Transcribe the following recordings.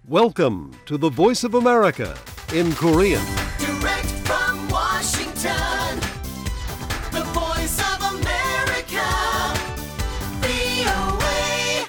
Welcome to the Voice of America in Korean. Direct from Washington, the voice of America, VOA.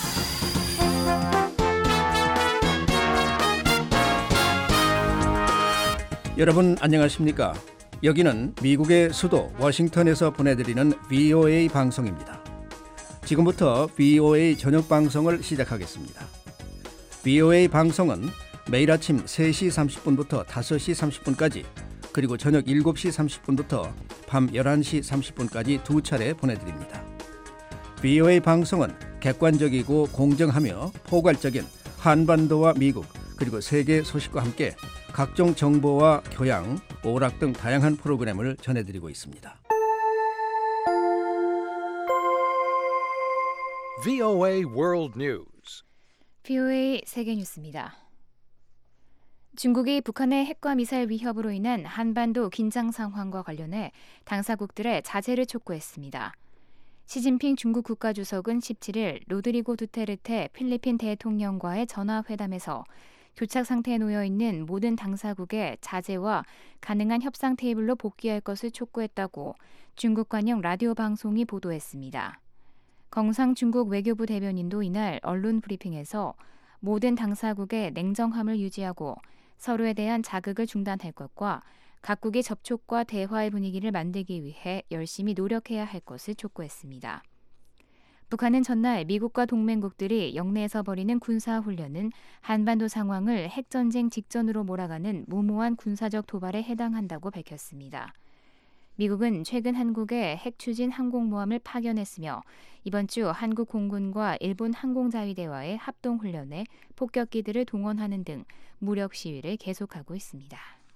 여러분 안녕하십니까? 여기는 미국의 수도 워싱턴에서 보내드리는 VOA 방송입니다. 지금부터 VOA 저녁 방송을 시작하겠습니다. VOA 방송은 매일 아침 3시 30분부터 5시 30분까지 그리고 저녁 7시 30분부터 밤 11시 30분까지 두 차례 보내드립니다. VOA 방송은 객관적이고 공정하며 포괄적인 한반도와 미국 그리고 세계 소식과 함께 각종 정보와 교양, 오락 등 다양한 프로그램을 전해드리고 있습니다. VOA World News. VOA 세계 뉴스입니다. 중국이 북한의 핵과 미사일 위협으로 인한 한반도 긴장 상황과 관련해 당사국들의 자제를 촉구했습니다. 시진핑 중국 국가주석은 17일 로드리고 두테르테 필리핀 대통령과의 전화회담에서 교착 상태에 놓여 있는 모든 당사국의 자제와 가능한 협상 테이블로 복귀할 것을 촉구했다고 중국 관영 라디오 방송이 보도했습니다. 경상 중국 외교부 대변인도 이날 언론 브리핑에서 모든 당사국의 냉정함을 유지하고 서로에 대한 자극을 중단할 것과 각국이 접촉과 대화의 분위기를 만들기 위해 열심히 노력해야 할 것을 촉구했습니다. 북한은 전날 미국과 동맹국들이 영내에서 벌이는 군사훈련은 한반도 상황을 핵전쟁 직전으로 몰아가는 무모한 군사적 도발에 해당한다고 밝혔습니다. 미국은 최근 한국에 핵추진 항공모함을 파견했으며 이번 주 한국 공군과 일본 항공자위대와의 합동훈련에 폭격기들을 동원하는 등 무력 시위를 계속하고 있습니다.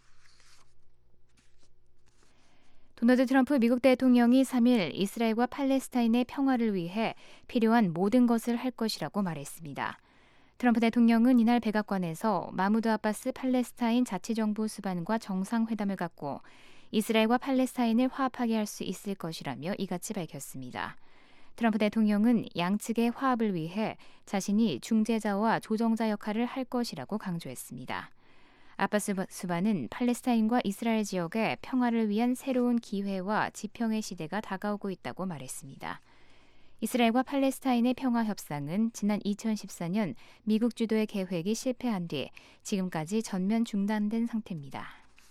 도널드 트럼프 미국 대통령이 3일 이스라엘과 팔레스타인의 평화를 위해 필요한 모든 것을 할 것이라고 말했습니다. 트럼프 대통령은 이날 백악관에서 마무드 아바스 팔레스타인 자치정부 수반과 정상회담을 갖고 이스라엘과 팔레스타인을 화합하게 할 수 있을 것이라며 이같이 밝혔습니다. 트럼프 대통령은 양측의 화합을 위해 자신이 중재자와 조정자 역할을 할 것이라고 강조했습니다. 아바스 수반은 팔레스타인과 이스라엘 지역의 평화를 위한 새로운 기회와 지평의 시대가 다가오고 있다고 말했습니다. 이스라엘과 팔레스타인의 평화 협상은 지난 2014년 미국 주도의 계획이 실패한 뒤 지금까지 전면 중단된 상태입니다.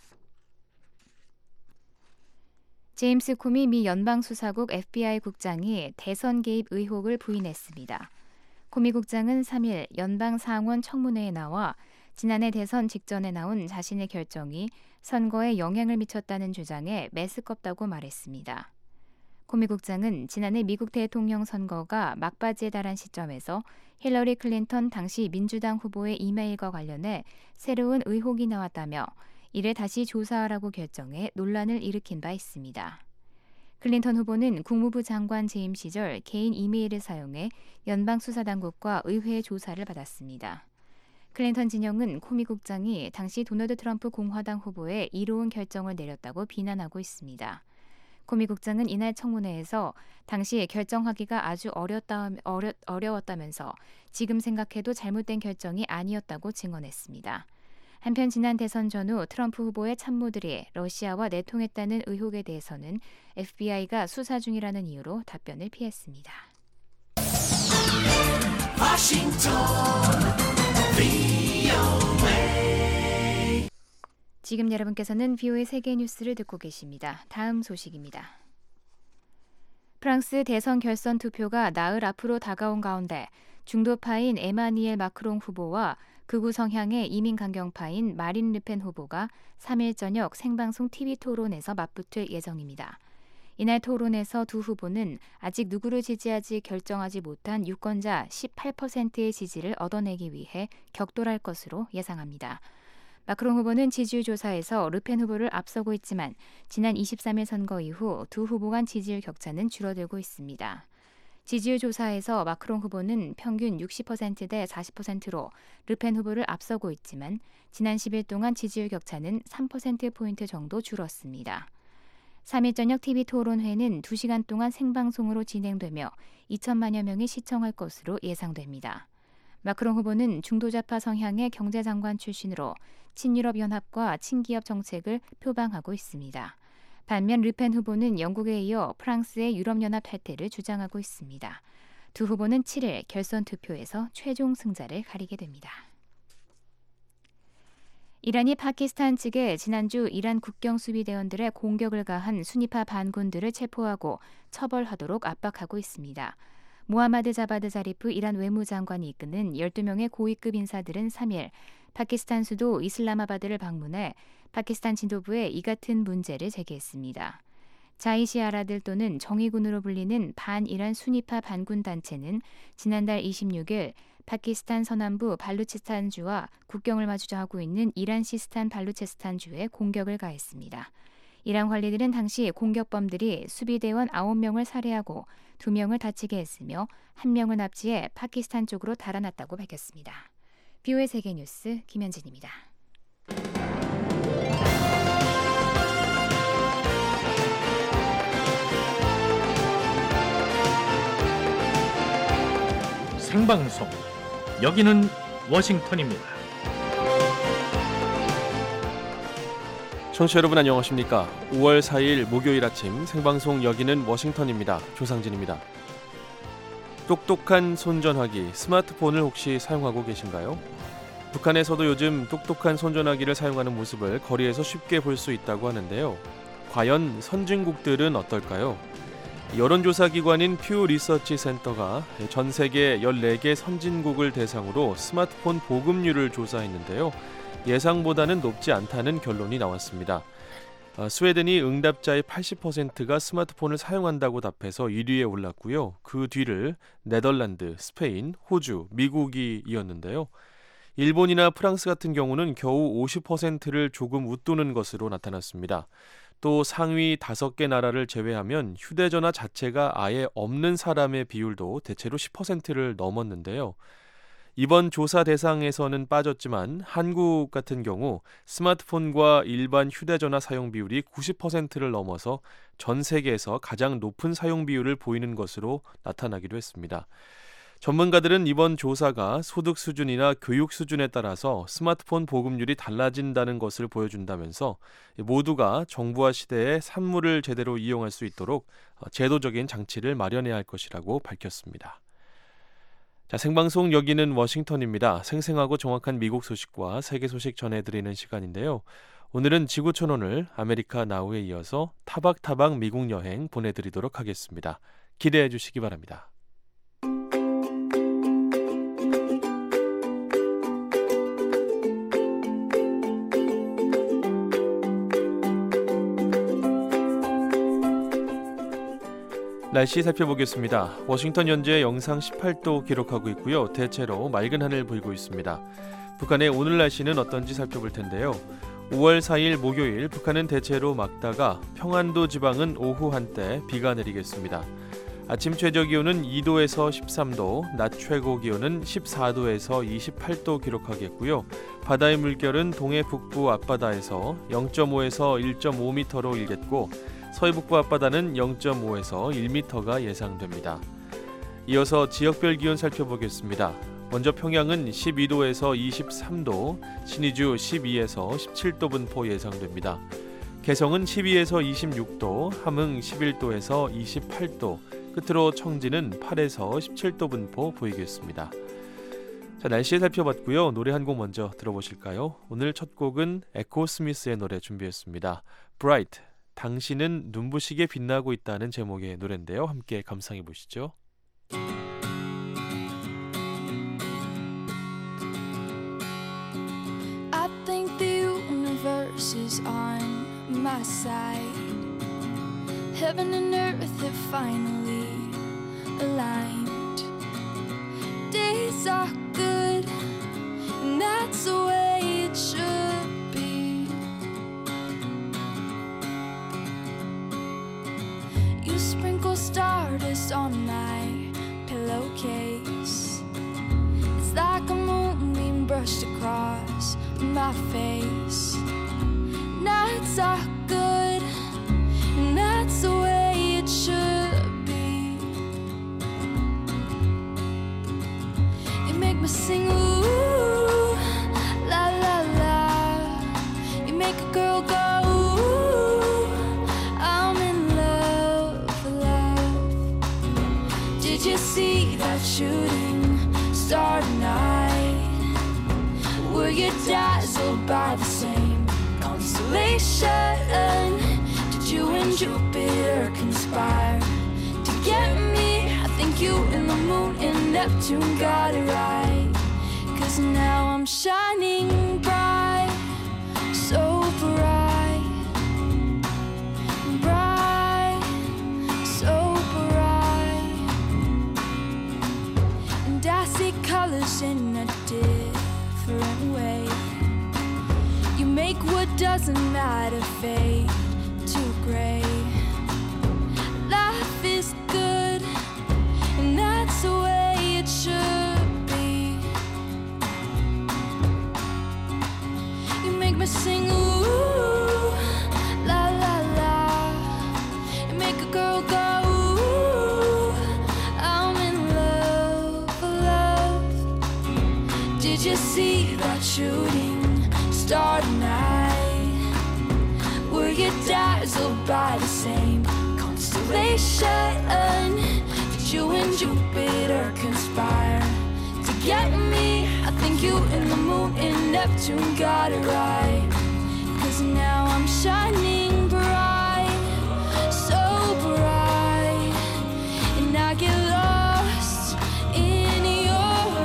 제임스 코미 미 연방수사국 FBI 국장이 대선 개입 의혹을 부인했습니다. 코미 국장은 3일 연방상원 청문회에 나와 지난해 대선 직전에 나온 자신의 결정이 선거에 영향을 미쳤다는 주장에 메스껍다고 말했습니다. 코미 국장은 지난해 미국 대통령 선거가 막바지에 달한 시점에서 힐러리 클린턴 당시 민주당 후보의 이메일과 관련해 새로운 의혹이 나왔다며 이를 다시 조사하라고 결정해 논란을 일으킨 바 있습니다. 클린턴 후보는 국무부 장관 재임 시절 개인 이메일을 사용해 연방수사당국과 의회의 조사를 받았습니다. 클린턴 진영은 코미 국장이 당시 도널드 트럼프 공화당 후보의 이로운 결정을 내렸다고 비난하고 있습니다. 코미 국장은 이날 청문회에서 당시 결정하기가 아주 어려웠다면서 지금 생각해도 잘못된 결정이 아니었다고 증언했습니다. 한편 지난 대선 전후 트럼프 후보의 참모들이 러시아와 내통했다는 의혹에 대해서는 FBI가 수사 중이라는 이유로 답변을 피했습니다. 지금 여러분께서는 VOA 세계 뉴스를 듣고 계십니다. 다음 소식입니다. 프랑스 대선 결선 투표가 나흘 앞으로 다가온 가운데 중도파인 에마니엘 마크롱 후보와 극우 성향의 이민 강경파인 마린 르펜 후보가 3일 저녁 생방송 TV 토론에서 맞붙을 예정입니다. 이날 토론에서 두 후보는 아직 누구를 지지할지 결정하지 못한 유권자 18%의 지지를 얻어내기 위해 격돌할 것으로 예상합니다. 마크롱 후보는 지지율 조사에서 르펜 후보를 앞서고 있지만 지난 23일 선거 이후 두 후보 간 지지율 격차는 줄어들고 있습니다. 지지율 조사에서 마크롱 후보는 평균 60%대 40%로 르펜 후보를 앞서고 있지만 지난 10일 동안 지지율 격차는 3%포인트 정도 줄었습니다. 3일 저녁 TV 토론회는 2시간 동안 생방송으로 진행되며 2천만여 명이 시청할 것으로 예상됩니다. 마크롱 후보는 중도좌파 성향의 경제장관 출신으로 친유럽 연합과 친기업 정책을 표방하고 있습니다. 반면 르펜 후보는 영국에 이어 프랑스의 유럽연합 탈퇴를 주장하고 있습니다. 두 후보는 7일 결선 투표에서 최종 승자를 가리게 됩니다. 이란이 파키스탄 측에 지난주 이란 국경 수비대원들의 공격을 가한 순위파 반군들을 체포하고 처벌하도록 압박하고 있습니다. 모하마드 자바드 자리프 이란 외무장관이 이끄는 12명의 고위급 인사들은 3일 파키스탄 수도 이슬라마바드를 방문해 파키스탄 지도부에 이 같은 문제를 제기했습니다. 자이시아라들 또는 정의군으로 불리는 반이란 순위파 반군 단체는 지난달 26일 파키스탄 서남부 발루치스탄주와 국경을 마주하고 있는 이란 시스탄 발루치스탄주에 공격을 가했습니다. 이란 관리들은 당시 공격범들이 수비대원 9명을 살해하고 2명을 다치게 했으며 1명을 납치해 파키스탄 쪽으로 달아났다고 밝혔습니다. BOA 세계뉴스 김현진입니다. 생방송 여기는 워싱턴입니다. 청취자 여러분 안녕하십니까? 5월 4일 목요일 아침 생방송 여기는 워싱턴입니다. 조상진입니다. 똑똑한 손전화기 스마트폰을 혹시 사용하고 계신가요? 북한에서도 요즘 똑똑한 손전화기를 사용하는 모습을 거리에서 쉽게 볼 수 있다고 하는데요. 과연 선진국들은 어떨까요? 여론조사기관인 퓨 리서치 센터가 전 세계 14개 선진국을 대상으로 스마트폰 보급률을 조사했는데요. 예상보다는 높지 않다는 결론이 나왔습니다. 스웨덴이 응답자의 80%가 스마트폰을 사용한다고 답해서 1위에 올랐고요. 그 뒤를 네덜란드, 스페인, 호주, 미국이 이었는데요. 일본이나 프랑스 같은 경우는 겨우 50%를 조금 웃도는 것으로 나타났습니다. 또 상위 5개 나라를 제외하면 휴대전화 자체가 아예 없는 사람의 비율도 대체로 10%를 넘었는데요. 이번 조사 대상에서는 빠졌지만 한국 같은 경우 스마트폰과 일반 휴대전화 사용 비율이 90%를 넘어서 전 세계에서 가장 높은 사용 비율을 보이는 것으로 나타나기도 했습니다. 전문가들은 이번 조사가 소득 수준이나 교육 수준에 따라서 스마트폰 보급률이 달라진다는 것을 보여준다면서 모두가 정부화 시대에 산물을 제대로 이용할 수 있도록 제도적인 장치를 마련해야 할 것이라고 밝혔습니다. 자, 생방송 여기는 워싱턴입니다. 생생하고 정확한 미국 소식과 세계 소식 전해드리는 시간인데요. 오늘은 지구촌오늘 아메리카 나우에 이어서 타박타박 미국 여행 보내드리도록 하겠습니다. 기대해 주시기 바랍니다. 날씨 살펴보겠습니다. 워싱턴 현재 영상 18도 기록하고 있고요. 대체로 맑은 하늘 보이고 있습니다. 북한의 오늘 날씨는 어떤지 살펴볼 텐데요. 5월 4일 목요일 북한은 대체로 맑다가 평안도 지방은 오후 한때 비가 내리겠습니다. 아침 최저 기온은 2도에서 13도, 낮 최고 기온은 14도에서 28도 기록하겠고요. 바다의 물결은 동해 북부 앞바다에서 0.5에서 1.5m로 일겠고 서해북부 앞바다는 0.5에서 1m가 예상됩니다. 이어서 지역별 기온 살펴보겠습니다. 먼저 평양은 12도에서 23도, 신의주 12에서 17도 분포 예상됩니다. 개성은 12에서 26도, 함흥 11도에서 28도, 끝으로 청진은 8에서 17도 분포 보이겠습니다. 자, 날씨 살펴봤고요. 노래 한 곡 먼저 들어보실까요? 오늘 첫 곡은 에코 스미스의 노래 준비했습니다. Bright, 당신은 눈부시게 빛나고 있다는 제목의 노래인데요. 함께 감상해 보시죠. I think the universe is on my side. Heaven and earth have finally aligned. Days are good, and that's the way it should be. You sprinkle stardust on my pillowcase. It's like a moonbeam brushed across my face. Nights are good, and that's the way it should be. You make me sing get dazzled by the same constellation? Did you and Jupiter conspire to get me? I think you and the moon and Neptune got it right. 'Cause now I'm shining bright, so bright, bright, so bright. And I see colors in a different way. You make what doesn't matter fade to gray. Life is good, and that's the way it should be. You make me sing ooh, la la la. You make a girl go ooh, I'm in love, love. Did you see that shooting star tonight? Were you dazzled by the same constellation? Did you and Jupiter conspire to get me? I think you and the moon and Neptune got it right. 'Cause now I'm shining bright, so bright. And I get lost in your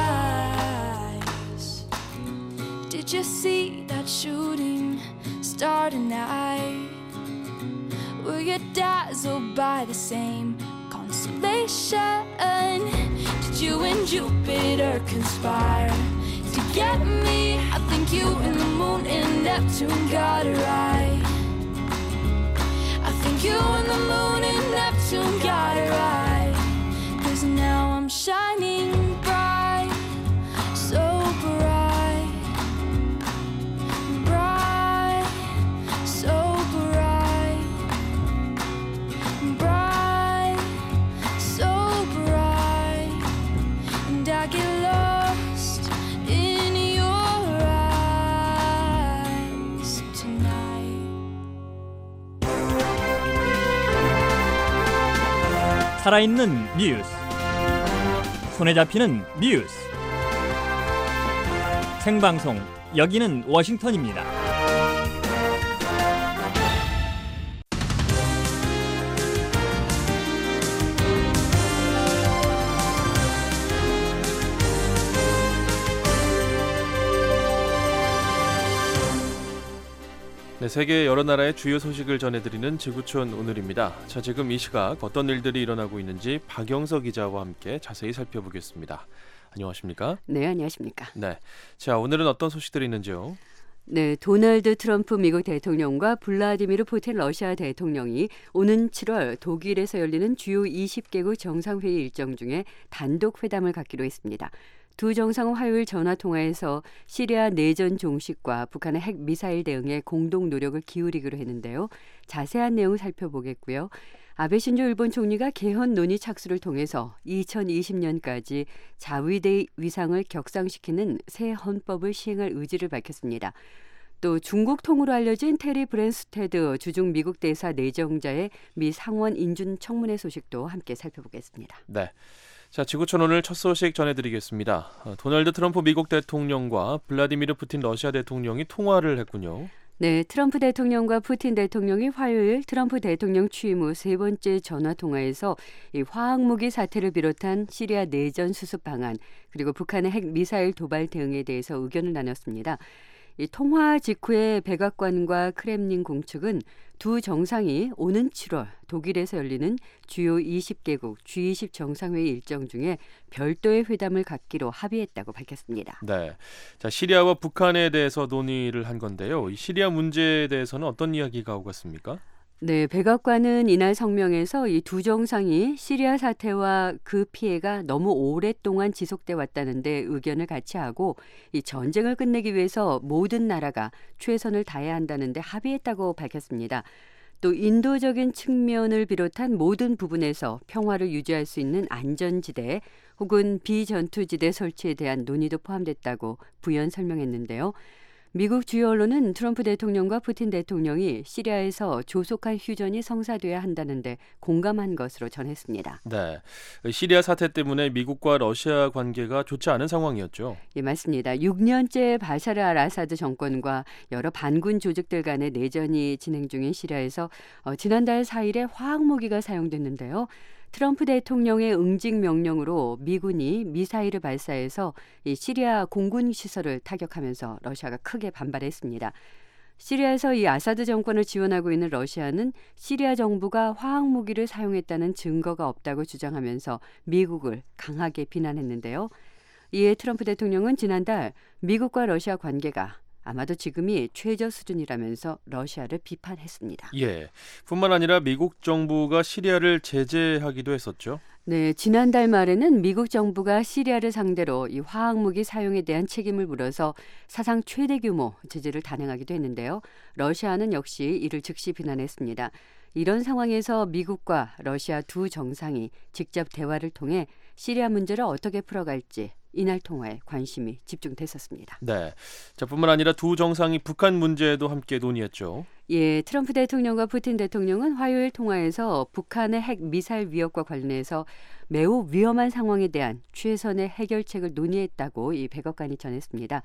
eyes. Did you see that shooting star tonight? Were you dazzled by the same constellation? Did you and Jupiter conspire to get me? I think you and the moon and Neptune got it right. I think you and the moon and Neptune got it right. 'Cause now I'm shining bright, so bright, bright, so bright, bright, so bright. And I get lost in your eyes tonight. 살아있는 뉴스, 손에 잡히는 뉴스, 생방송 여기는 워싱턴입니다. 네, 세계 여러 나라의 주요 소식을 전해드리는 지구촌 오늘입니다. 자, 지금 이 시각 어떤 일들이 일어나고 있는지 박영서 기자와 함께 자세히 살펴보겠습니다. 안녕하십니까? 네, 안녕하십니까? 네, 자 오늘은 어떤 소식들이 있는지요? 네, 도널드 트럼프 미국 대통령과 블라디미르 푸틴 러시아 대통령이 오는 7월 독일에서 열리는 주요 20개국 정상회의 일정 중에 단독 회담을 갖기로 했습니다. 두 정상은 화요일 전화통화에서 시리아 내전 종식과 북한의 핵 미사일 대응에 공동 노력을 기울이기로 했는데요. 자세한 내용을 살펴보겠고요. 아베 신조 일본 총리가 개헌 논의 착수를 통해서 2020년까지 자위대 위상을 격상시키는 새 헌법을 시행할 의지를 밝혔습니다. 또 중국 통으로 알려진 테리 브랜스테드 주중 미국 대사 내정자의 미 상원 인준 청문회 소식도 함께 살펴보겠습니다. 네. 자, 지구촌 오늘 첫 소식 전해드리겠습니다. 도널드 트럼프 미국 대통령과 블라디미르 푸틴 러시아 대통령이 통화를 했군요. 네, 트럼프 대통령과 푸틴 대통령이 화요일 트럼프 대통령 취임 후 세 번째 전화통화에서 이 화학무기 사태를 비롯한 시리아 내전 수습 방안 그리고 북한의 핵 미사일 도발 대응에 대해서 의견을 나눴습니다. 이 통화 직후에 백악관과 크렘린 공측은 두 정상이 오는 7월 독일에서 열리는 주요 20개국 G20 정상회의 일정 중에 별도의 회담을 갖기로 합의했다고 밝혔습니다. 네, 자 시리아와 북한에 대해서 논의를 한 건데요. 이 시리아 문제에 대해서는 어떤 이야기가 오갔습니까? 네, 백악관은 이날 성명에서 이 두 정상이 시리아 사태와 그 피해가 너무 오랫동안 지속돼 왔다는데 의견을 같이 하고 이 전쟁을 끝내기 위해서 모든 나라가 최선을 다해야 한다는데 합의했다고 밝혔습니다. 또 인도적인 측면을 비롯한 모든 부분에서 평화를 유지할 수 있는 안전지대 혹은 비전투지대 설치에 대한 논의도 포함됐다고 부연 설명했는데요. 미국 주요 언론은 트럼프 대통령과 푸틴 대통령이 시리아에서 조속한 휴전이 성사돼야 한다는데 공감한 것으로 전했습니다. 네, 시리아 사태 때문에 미국과 러시아 관계가 좋지 않은 상황이었죠. 예, 맞습니다. 6년째 바샤르 알 아사드 정권과 여러 반군 조직들 간의 내전이 진행 중인 시리아에서 지난달 4일에 화학무기가 사용됐는데요. 트럼프 대통령의 응징 명령으로 미군이 미사일을 발사해서 이 시리아 공군 시설을 타격하면서 러시아가 크게 반발했습니다. 시리아에서 이 아사드 정권을 지원하고 있는 러시아는 시리아 정부가 화학무기를 사용했다는 증거가 없다고 주장하면서 미국을 강하게 비난했는데요. 이에 트럼프 대통령은 지난달 미국과 러시아 관계가 아마도 지금이 최저 수준이라면서 러시아를 비판했습니다. 예, 뿐만 아니라 미국 정부가 시리아를 제재하기도 했었죠. 네, 지난달 말에는 미국 정부가 시리아를 상대로 이 화학무기 사용에 대한 책임을 물어서 사상 최대 규모 제재를 단행하기도 했는데요. 러시아는 역시 이를 즉시 비난했습니다. 이런 상황에서 미국과 러시아 두 정상이 직접 대화를 통해 시리아 문제를 어떻게 풀어갈지 이날 통화에 관심이 집중됐었습니다. 네, 자, 뿐만 아니라 두 정상이 북한 문제에도 함께 논의했죠. 예, 트럼프 대통령과 푸틴 대통령은 화요일 통화에서 북한의 핵 미사일 위협과 관련해서 매우 위험한 상황에 대한 최선의 해결책을 논의했다고 이 백악관이 전했습니다.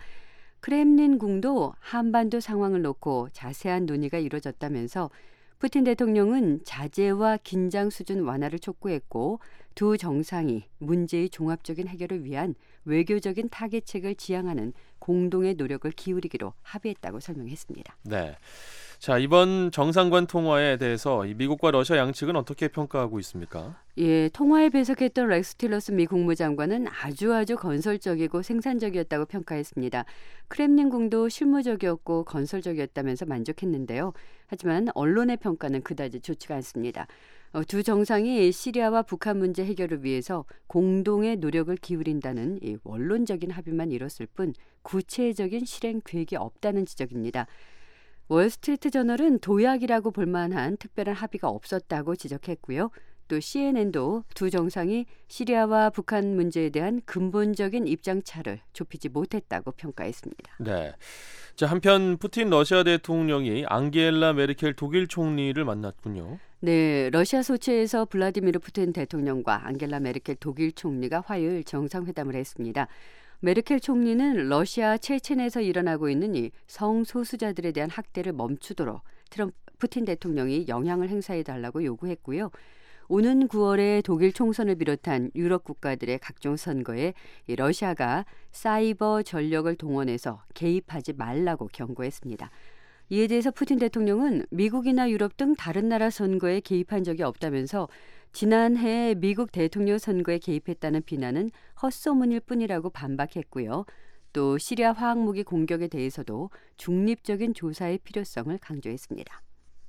크렘린궁도 한반도 상황을 놓고 자세한 논의가 이루어졌다면서 푸틴 대통령은 자제와 긴장 수준 완화를 촉구했고 두 정상이 문제의 종합적인 해결을 위한 외교적인 타개책을 지향하는 공동의 노력을 기울이기로 합의했다고 설명했습니다. 네, 자, 이번 정상간 통화에 대해서 이 미국과 러시아 양측은 어떻게 평가하고 있습니까? 예, 통화에 배석했던 렉스 틸러슨 미 국무장관은 아주 건설적이고 생산적이었다고 평가했습니다. 크렘린궁도 실무적이었고 건설적이었다면서 만족했는데요. 하지만 언론의 평가는 그다지 좋지가 않습니다. 두 정상이 시리아와 북한 문제 해결을 위해서 공동의 노력을 기울인다는 이 원론적인 합의만 이뤘을 뿐 구체적인 실행 계획이 없다는 지적입니다. 월스트리트 저널은 도약이라고 볼 만한 특별한 합의가 없었다고 지적했고요. 또 CNN도 두 정상이 시리아와 북한 문제에 대한 근본적인 입장차를 좁히지 못했다고 평가했습니다. 네, 자, 한편 푸틴 러시아 대통령이 앙겔라 메르켈 독일 총리를 만났군요. 네, 러시아 소치에서 블라디미르 푸틴 대통령과 앙겔라 메르켈 독일 총리가 화요일 정상회담을 했습니다. 메르켈 총리는 러시아 체첸에서 일어나고 있는 이 성소수자들에 대한 학대를 멈추도록 푸틴 대통령이 영향을 행사해달라고 요구했고요. 오는 9월에 독일 총선을 비롯한 유럽 국가들의 각종 선거에 러시아가 사이버 전력을 동원해서 개입하지 말라고 경고했습니다. 이에 대해서 푸틴 대통령은 미국이나 유럽 등 다른 나라 선거에 개입한 적이 없다면서 지난해 미국 대통령 선거에 개입했다는 비난은 헛소문일 뿐이라고 반박했고요. 또 시리아 화학무기 공격에 대해서도 중립적인 조사의 필요성을 강조했습니다.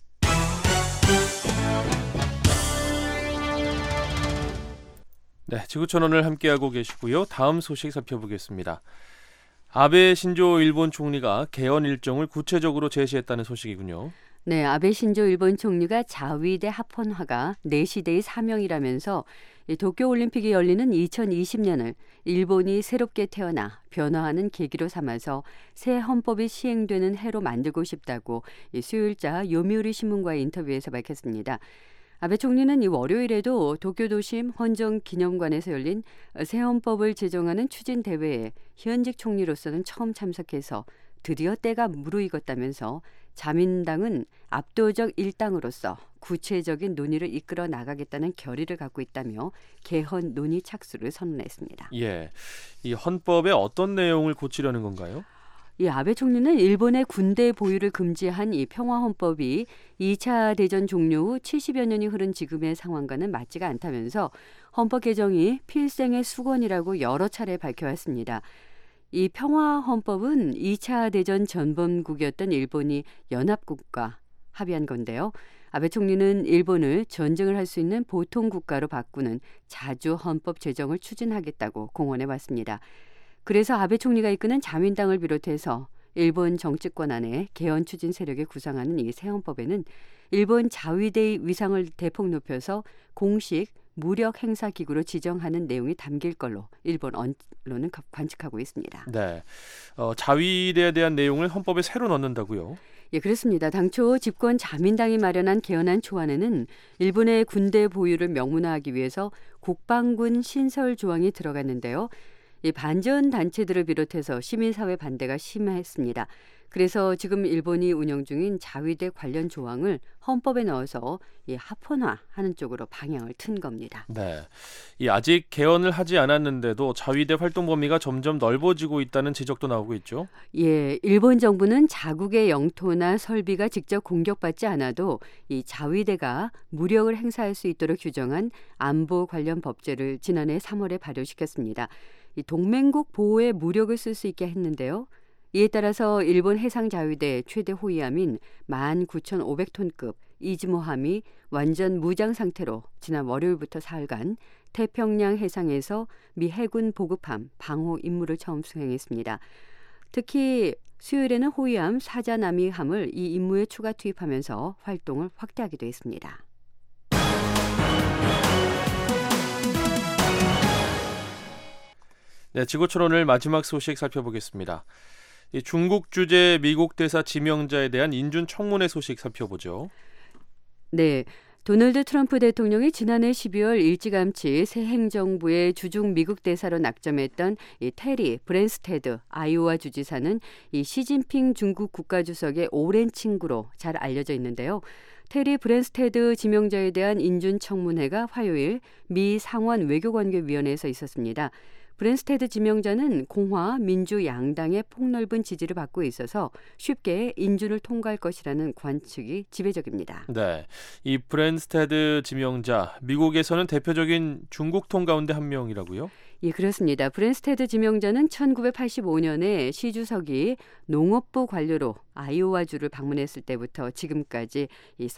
네, 지구촌언을 함께하고 계시고요. 다음 소식 살펴보겠습니다. 아베 신조 일본 총리가 개헌 일정을 구체적으로 제시했다는 소식이군요. 네, 아베 신조 일본 총리가 자위대 합헌화가 내 시대의 사명이라면서 도쿄올림픽이 열리는 2020년을 일본이 새롭게 태어나 변화하는 계기로 삼아서 새 헌법이 시행되는 해로 만들고 싶다고 수요일자 요미우리 신문과의 인터뷰에서 밝혔습니다. 아베 총리는 이 월요일에도 도쿄 도심 헌정기념관에서 열린 새 헌법을 제정하는 추진 대회에 현직 총리로서는 처음 참석해서 드디어 때가 무르익었다면서 자민당은 압도적 일당으로서 구체적인 논의를 이끌어 나가겠다는 결의를 갖고 있다며 개헌 논의 착수를 선언했습니다. 예, 이 헌법에 어떤 내용을 고치려는 건가요? 이 아베 총리는 일본의 군대 보유를 금지한 이 평화헌법이 2차 대전 종료 후 70여 년이 흐른 지금의 상황과는 맞지가 않다면서 헌법 개정이 필생의 수건이라고 여러 차례 밝혀왔습니다. 이 평화헌법은 2차 대전 전범국이었던 일본이 연합국과 합의한 건데요. 아베 총리는 일본을 전쟁을 할 수 있는 보통 국가로 바꾸는 자주 헌법 제정을 추진하겠다고 공언해 왔습니다. 그래서 아베 총리가 이끄는 자민당을 비롯해서 일본 정치권 안에 개헌 추진 세력이 구상하는 이 새 헌법에는 일본 자위대의 위상을 대폭 높여서 공식 무력 행사 기구로 지정하는 내용이 담길 걸로 일본 언론은 관측하고 있습니다. 네, 자위대에 대한 내용을 헌법에 새로 넣는다고요? 예, 그렇습니다. 당초 집권 자민당이 마련한 개헌안 초안에는 일본의 군대 보유를 명문화하기 위해서 국방군 신설 조항이 들어갔는데요. 이 반전 단체들을 비롯해서 시민사회 반대가 심했습니다. 그래서 지금 일본이 운영 중인 자위대 관련 조항을 헌법에 넣어서 합헌화하는 쪽으로 방향을 튼 겁니다. 네, 아직 개헌을 하지 않았는데도 자위대 활동 범위가 점점 넓어지고 있다는 지적도 나오고 있죠. 예, 일본 정부는 자국의 영토나 설비가 직접 공격받지 않아도 이 자위대가 무력을 행사할 수 있도록 규정한 안보 관련 법제를 지난해 3월에 발효시켰습니다. 이 동맹국 보호에 무력을 쓸 수 있게 했는데요. 이에 따라서 일본 해상자위대 최대 호위함인 19,500톤급 이즈모함이 완전 무장 상태로 지난 월요일부터 사흘간 태평양 해상에서 미 해군 보급함 방호 임무를 처음 수행했습니다. 특히 수요일에는 호위함 사자나미함을 이 임무에 추가 투입하면서 활동을 확대하기도 했습니다. 네, 지구촌 오늘 마지막 소식 살펴보겠습니다. 중국 주재 미국 대사 지명자에 대한 인준 청문회 소식 살펴보죠. 네, 도널드 트럼프 대통령이 지난해 12월 일찌감치 새 행정부의 주중 미국 대사로 낙점했던 이 테리 브랜스테드 아이오와 주지사는 이 시진핑 중국 국가주석의 오랜 친구로 잘 알려져 있는데요. 테리 브랜스테드 지명자에 대한 인준 청문회가 화요일 미 상원 외교관계위원회에서 있었습니다. 브랜스테드 지명자는 공화, 민주 양당의 폭넓은 지지를 받고 있어서 쉽게 인준을 통과할 것이라는 관측이 지배적입니다. 네, 이 브랜스테드 지명자, 미국에서는 대표적인 중국통 가운데 한 명이라고요? 예, 그렇습니다. 브랜스테드 지명자는 1985년에 시 주석이 농업부 관료로 아이오와주를 방문했을 때부터 지금까지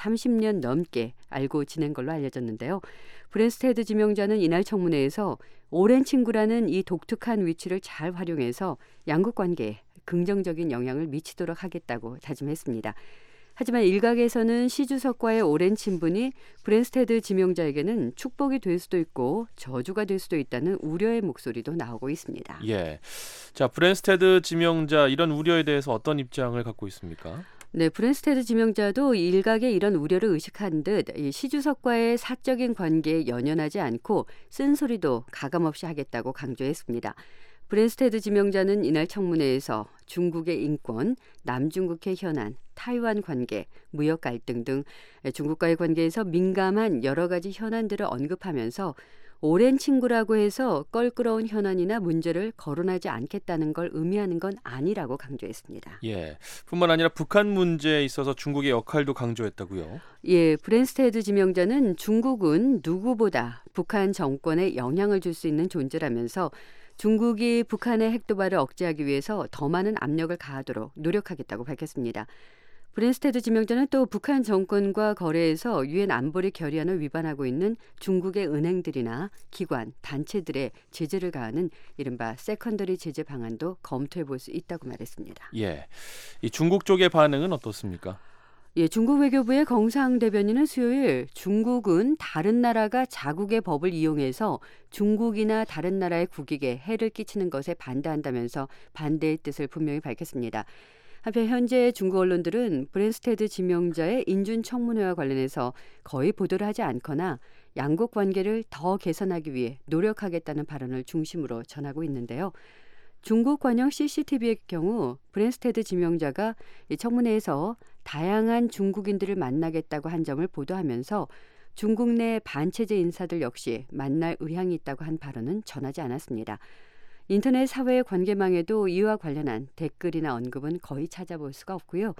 30년 넘게 알고 지낸 걸로 알려졌는데요. 브랜스테드 지명자는 이날 청문회에서 오랜 친구라는 이 독특한 위치를 잘 활용해서 양국 관계에 긍정적인 영향을 미치도록 하겠다고 다짐했습니다. 하지만 일각에서는 시 주석과의 오랜 친분이 브랜스테드 지명자에게는 축복이 될 수도 있고 저주가 될 수도 있다는 우려의 목소리도 나오고 있습니다. 예, 자 브랜스테드 지명자 이런 우려에 대해서 어떤 입장을 갖고 있습니까? 네, 브랜스테드 지명자도 일각의 이런 우려를 의식한 듯 시 주석과의 사적인 관계에 연연하지 않고 쓴소리도 가감없이 하겠다고 강조했습니다. 브랜스테드 지명자는 이날 청문회에서 중국의 인권, 남중국해 현안, 타이완 관계, 무역 갈등 등 중국과의 관계에서 민감한 여러 가지 현안들을 언급하면서 오랜 친구라고 해서 껄끄러운 현안이나 문제를 거론하지 않겠다는 걸 의미하는 건 아니라고 강조했습니다. 예, 뿐만 아니라 북한 문제에 있어서 중국의 역할도 강조했다고요? 예, 브랜스테드 지명자는 중국은 누구보다 북한 정권에 영향을 줄 수 있는 존재라면서 중국이 북한의 핵도발을 억제하기 위해서 더 많은 압력을 가하도록 노력하겠다고 밝혔습니다. 브랜스테드 지명자는 또 북한 정권과 거래해서 유엔 안보리 결의안을 위반하고 있는 중국의 은행들이나 기관, 단체들의 제재를 가하는 이른바 세컨더리 제재 방안도 검토해 볼 수 있다고 말했습니다. 예, 이 중국 쪽의 반응은 어떻습니까? 예, 중국 외교부의 경상 대변인은 수요일 중국은 다른 나라가 자국의 법을 이용해서 중국이나 다른 나라의 국익에 해를 끼치는 것에 반대한다면서 반대의 뜻을 분명히 밝혔습니다. 한편 현재 중국 언론들은 브랜스테드 지명자의 인준 청문회와 관련해서 거의 보도를 하지 않거나 양국 관계를 더 개선하기 위해 노력하겠다는 발언을 중심으로 전하고 있는데요. 중국 관영 CCTV의 경우 브랜스테드 지명자가 청문회에서 다양한 중국인들을 만나겠다고 한 점을 보도하면서 중국 내 반체제 인사들 역시 만날 의향이 있다고 한 발언은 전하지 않았습니다. 인터넷 사회 관계망에도 이와 관련한 댓글이나 언급은 거의 찾아볼 수가 없고요.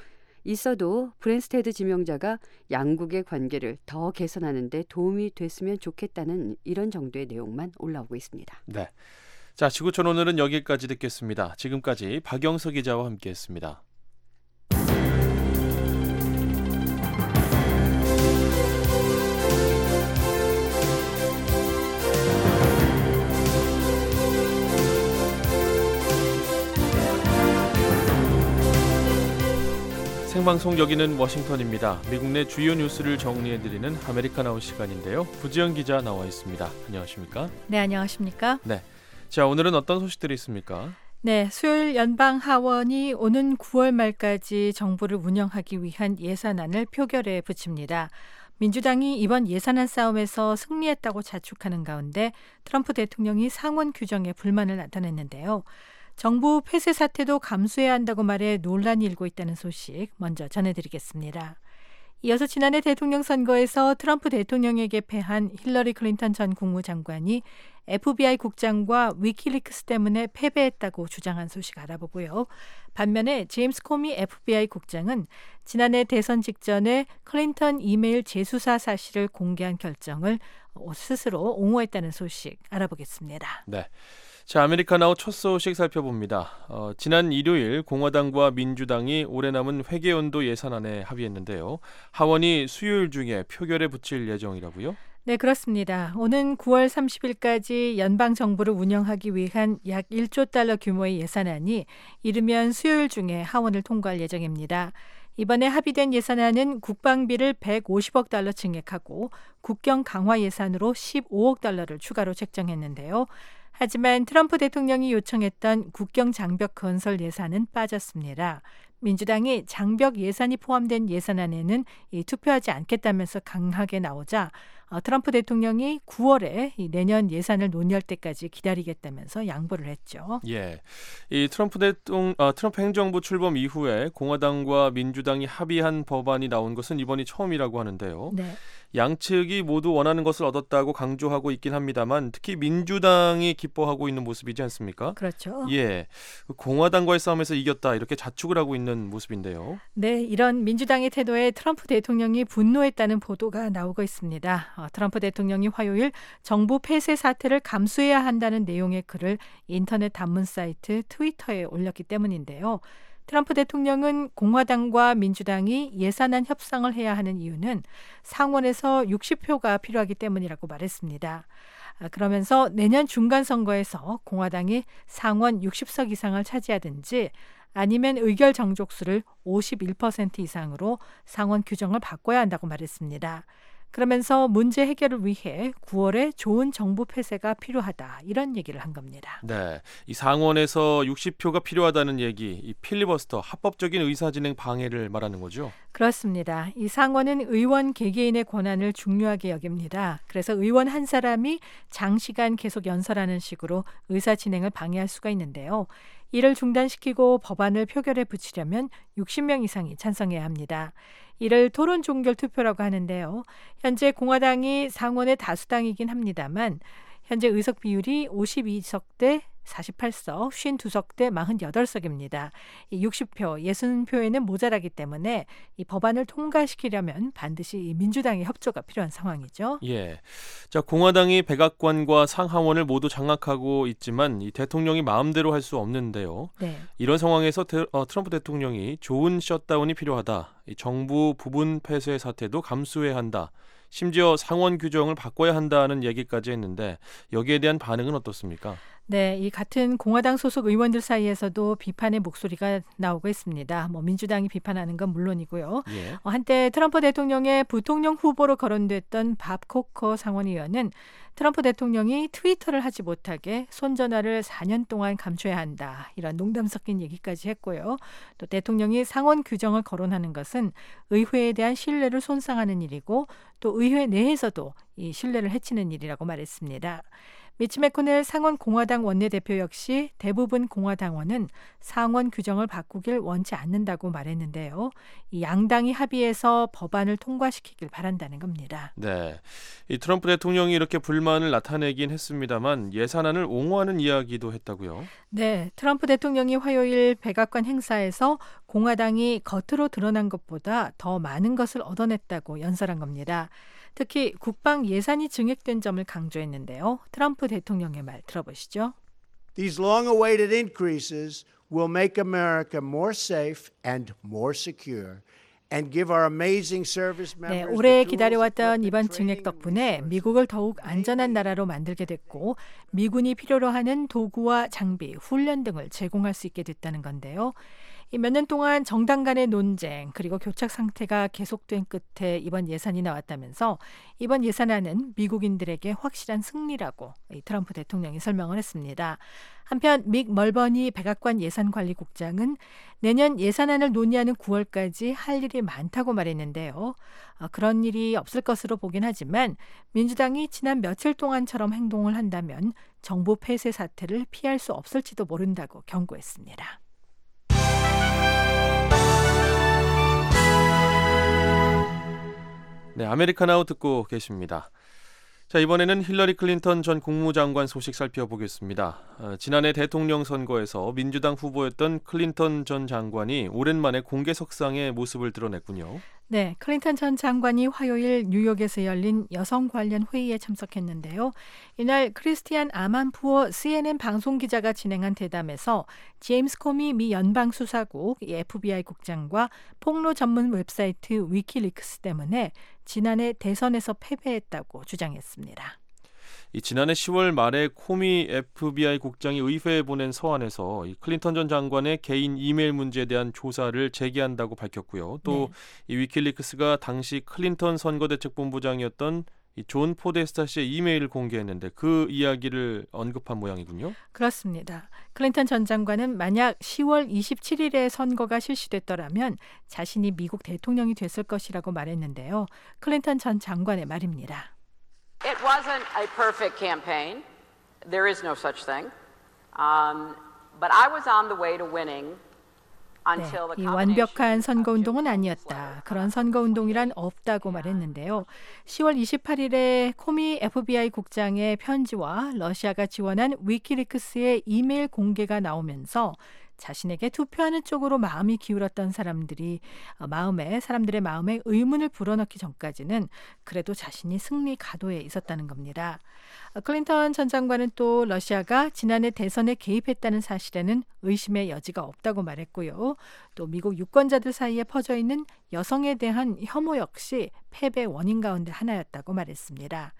있어도 브랜스테드 지명자가 양국의 관계를 더 개선하는 데 도움이 됐으면 좋겠다는 이런 정도의 내용만 올라오고 있습니다. 네, 자 지구촌 오늘은 여기까지 듣겠습니다. 지금까지 박영석 기자와 함께했습니다. 생방송 여기는 워싱턴입니다. 미국 내 주요 뉴스를 정리해드리는 아메리카나우 시간인데요. 부지연 기자 나와 있습니다. 안녕하십니까? 네, 안녕하십니까? 네. 자, 오늘은 어떤 소식들이 있습니까? 네, 수요일 연방 하원이 오는 9월 말까지 정부를 운영하기 위한 예산안을 표결에 붙입니다. 민주당이 이번 예산안 싸움에서 승리했다고 자축하는 가운데 트럼프 대통령이 상원 규정에 불만을 나타냈는데요. 정부 폐쇄 사태도 감수해야 한다고 말해 논란이 일고 있다는 소식 먼저 전해드리겠습니다. 이어서 지난해 대통령 선거에서 트럼프 대통령에게 패한 힐러리 클린턴 전 국무장관이 FBI 국장과 위키리크스 때문에 패배했다고 주장한 소식 알아보고요. 반면에 제임스 코미 FBI 국장은 지난해 대선 직전에 클린턴 이메일 재수사 사실을 공개한 결정을 스스로 옹호했다는 소식 알아보겠습니다. 네. 자, 아메리카나우 첫 소식 살펴봅니다. 지난 일요일 공화당과 민주당이 올해 남은 회계연도 예산안에 합의했는데요. 하원이 수요일 중에 표결에 붙일 예정이라고요? 네, 그렇습니다. 오는 9월 30일까지 연방 정부를 운영하기 위한 약 1조 달러 규모의 예산안이 이르면 수요일 중에 하원을 통과할 예정입니다. 이번에 합의된 예산안은 국방비를 150억 달러 증액하고 국경 강화 예산으로 15억 달러를 추가로 책정했는데요. 하지만 트럼프 대통령이 요청했던 국경 장벽 건설 예산은 빠졌습니다. 민주당이 장벽 예산이 포함된 예산안에는 투표하지 않겠다면서 강하게 나오자 트럼프 대통령이 9월에 내년 예산을 논의할 때까지 기다리겠다면서 양보를 했죠. 예, 이 트럼프 행정부 출범 이후에 공화당과 민주당이 합의한 법안이 나온 것은 이번이 처음이라고 하는데요. 네. 양측이 모두 원하는 것을 얻었다고 강조하고 있긴 합니다만 특히 민주당이 기뻐하고 있는 모습이지 않습니까? 그렇죠. 예, 공화당과의 싸움에서 이겼다 이렇게 자축을 하고 있는 모습인데요. 네, 이런 민주당의 태도에 트럼프 대통령이 분노했다는 보도가 나오고 있습니다. 트럼프 대통령이 화요일 정부 폐쇄 사태를 감수해야 한다는 내용의 글을 인터넷 단문 사이트 트위터에 올렸기 때문인데요. 트럼프 대통령은 공화당과 민주당이 예산안 협상을 해야 하는 이유는 상원에서 60표가 필요하기 때문이라고 말했습니다. 그러면서 내년 중간 선거에서 공화당이 상원 60석 이상을 차지하든지 아니면 의결 정족수를 51% 이상으로 상원 규정을 바꿔야 한다고 말했습니다. 그러면서 문제 해결을 위해 9월에 좋은 정부 폐쇄가 필요하다 이런 얘기를 한 겁니다. 네, 이 상원에서 60표가 필요하다는 얘기, 이 필리버스터 합법적인 의사진행 방해를 말하는 거죠? 그렇습니다. 이 상원은 의원 개개인의 권한을 중요하게 여깁니다. 그래서 의원 한 사람이 장시간 계속 연설하는 식으로 의사 진행을 방해할 수가 있는데요. 이를 중단시키고 법안을 표결에 붙이려면 60명 이상이 찬성해야 합니다. 이를 토론 종결 투표라고 하는데요. 현재 공화당이 상원의 다수당이긴 합니다만 현재 의석 비율이 52석 대 48석, 52석 대 48석입니다. 이 60표, 60표에는 모자라기 때문에 이 법안을 통과시키려면 반드시 이 민주당의 협조가 필요한 상황이죠. 예, 자 공화당이 백악관과 상하원을 모두 장악하고 있지만 이 대통령이 마음대로 할 수 없는데요. 네. 이런 상황에서 트럼프 대통령이 좋은 셧다운이 필요하다. 이 정부 부분 폐쇄 사태도 감수해야 한다. 심지어 상원 규정을 바꿔야 한다는 얘기까지 했는데 여기에 대한 반응은 어떻습니까? 네, 이 같은 공화당 소속 의원들 사이에서도 비판의 목소리가 나오고 있습니다. 민주당이 비판하는 건 물론이고요. 예. 한때 트럼프 대통령의 부통령 후보로 거론됐던 밥 코커 상원의원은 트럼프 대통령이 트위터를 하지 못하게 손전화를 4년 동안 감춰야 한다. 이런 농담 섞인 얘기까지 했고요. 또 대통령이 상원 규정을 거론하는 것은 의회에 대한 신뢰를 손상하는 일이고 또 의회 내에서도 이 신뢰를 해치는 일이라고 말했습니다. 미치 매코넬 상원 공화당 원내대표 역시 대부분 공화당원은 상원 규정을 바꾸길 원치 않는다고 말했는데요. 이 양당이 합의해서 법안을 통과시키길 바란다는 겁니다. 네, 이 트럼프 대통령이 이렇게 불만을 나타내긴 했습니다만 예산안을 옹호하는 이야기도 했다고요? 네, 트럼프 대통령이 화요일 백악관 행사에서 공화당이 겉으로 드러난 것보다 더 많은 것을 얻어냈다고 연설한 겁니다. 특히 국방 예산이 증액된 점을 강조했는데요. 트럼프 대통령의 말 들어보시죠. These long-awaited increases will make America more safe and more secure. 네, 오래 기다려왔던 이번 증액 덕분에 미국을 더욱 안전한 나라로 만들게 됐고 미군이 필요로 하는 도구와 장비, 훈련 등을 제공할 수 있게 됐다는 건데요. 몇 년 동안 정당 간의 논쟁 그리고 교착 상태가 계속된 끝에 이번 예산이 나왔다면서 이번 예산안은 미국인들에게 확실한 승리라고 트럼프 대통령이 설명을 했습니다. 한편 믹 멀버니 백악관 예산관리국장은 내년 예산안을 논의하는 9월까지 할 일이 많다고 말했는데요. 그런 일이 없을 것으로 보긴 하지만 민주당이 지난 며칠 동안처럼 행동을 한다면 정부 폐쇄 사태를 피할 수 없을지도 모른다고 경고했습니다. 네, 아메리카나우 듣고 계십니다. 자, 이번에는 힐러리 클린턴 전 국무장관 소식 살펴보겠습니다. 지난해 대통령 선거에서 민주당 후보였던 클린턴 전 장관이 오랜만에 공개석상의 모습을 드러냈군요. 네, 클린턴 전 장관이 화요일 뉴욕에서 열린 여성 관련 회의에 참석했는데요. 이날 크리스티안 아만푸어 CNN 방송기자가 진행한 대담에서 제임스 코미 미 연방수사국 FBI 국장과 폭로 전문 웹사이트 위키리크스 때문에 지난해 대선에서 패배했다고 주장했습니다. 지난해 10월 말에 코미 FBI 국장이 의회에 보낸 서한에서 클린턴 전 장관의 개인 이메일 문제에 대한 조사를 재개한다고 밝혔고요. 또 이 위키리크스가 당시 클린턴 선거대책본부장이었던 존 포데스타 씨의 이메일을 공개했는데 그 이야기를 언급한 모양이군요. 그렇습니다. 클린턴 전 장관은 만약 10월 27일에 선거가 실시됐더라면 자신이 미국 대통령이 됐을 것이라고 말했는데요. 클린턴 전 장관의 말입니다. It wasn't a perfect campaign. There is no such thing. But I was on the way to winning until the 이 완벽한 선거운동은 아니었다. 그런 선거운동이란 없다고 말했는데요. 10월 28일에 코미 FBI 국장의 편지와 러시아가 지원한 위키리크스의 이메일 공개가 나오면서 자신에게 투표하는 쪽으로 마음이 기울었던 사람들의 마음에 의문을 불어넣기 전까지는 그래도 자신이 승리 가도에 있었다는 겁니다. 클린턴 전 장관은 또 러시아가 지난해 대선에 개입했다는 사실에는 의심의 여지가 없다고 말했고요. 또 미국 유권자들 사이에 퍼져 있는 여성에 대한 혐오 역시 패배 원인 가운데 하나였다고 말했습니다.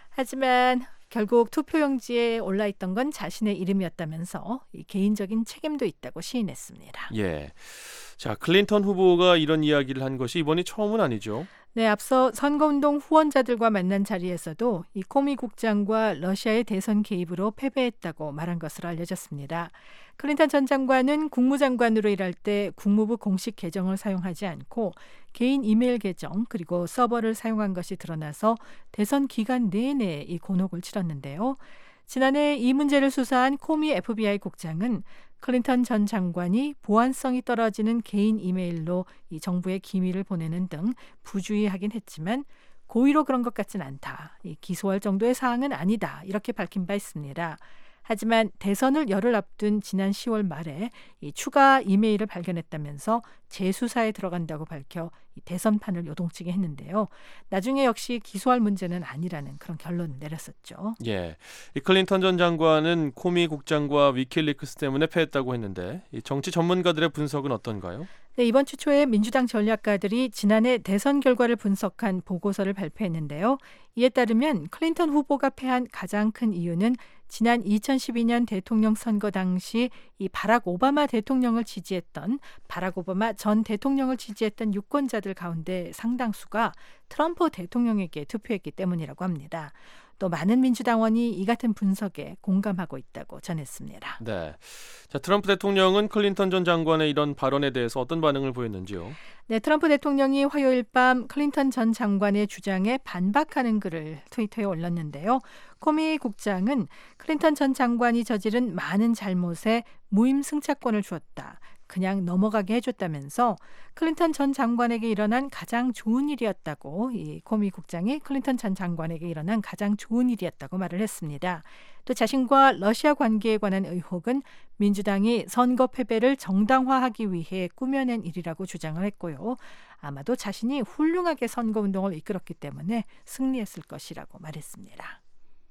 하지만 결국 투표용지에 올라있던 건 자신의 이름이었다면서 이 개인적인 책임도 있다고 시인했습니다. 예, 자 클린턴 후보가 이런 이야기를 한 것이 이번이 처음은 아니죠? 네, 앞서 선거운동 후원자들과 만난 자리에서도 이 코미 국장과 러시아의 대선 개입으로 패배했다고 말한 것으로 알려졌습니다. 클린턴 전 장관은 국무장관으로 일할 때 국무부 공식 계정을 사용하지 않고 개인 이메일 계정 그리고 서버를 사용한 것이 드러나서 대선 기간 내내 이 곤혹을 치렀는데요. 지난해 이 문제를 수사한 코미 FBI 국장은 클린턴 전 장관이 보안성이 떨어지는 개인 이메일로 이 정부의 기밀을 보내는 등 부주의하긴 했지만 고의로 그런 것 같진 않다. 이 기소할 정도의 사항은 아니다. 이렇게 밝힌 바 있습니다. 하지만 대선을 열흘 앞둔 지난 10월 말에 이 추가 이메일을 발견했다면서 재수사에 들어간다고 밝혀 이 대선판을 요동치게 했는데요. 나중에 역시 기소할 문제는 아니라는 그런 결론을 내렸었죠. 예, 이 클린턴 전 장관은 코미 국장과 위키리크스 때문에 패했다고 했는데 이 정치 전문가들의 분석은 어떤가요? 네, 이번 주 초에 민주당 전략가들이 지난해 대선 결과를 분석한 보고서를 발표했는데요. 이에 따르면 클린턴 후보가 패한 가장 큰 이유는 지난 2012년 대통령 선거 당시 이 바락 오바마 대통령을 지지했던 바락 오바마 전 대통령을 지지했던 유권자들 가운데 상당수가 트럼프 대통령에게 투표했기 때문이라고 합니다. 또 많은 민주당원이 이 같은 분석에 공감하고 있다고 전했습니다. 네, 자 트럼프 대통령은 클린턴 전 장관의 이런 발언에 대해서 어떤 반응을 보였는지요? 네, 트럼프 대통령이 화요일 밤 클린턴 전 장관의 주장에 반박하는 글을 트위터에 올렸는데요. 코미 국장은 클린턴 전 장관이 저지른 많은 잘못에 무임 승차권을 주었다. 그냥 넘어가게 해줬다면서 클린턴 전 장관에게 일어난 가장 좋은 일이었다고 이 코미 국장이 클린턴 전 장관에게 일어난 가장 좋은 일이었다고 말을 했습니다. 또 자신과 러시아 관계에 관한 의혹은 민주당이 선거 패배를 정당화하기 위해 꾸며낸 일이라고 주장을 했고요. 아마도 자신이 훌륭하게 선거운동을 이끌었기 때문에 승리했을 것이라고 말했습니다.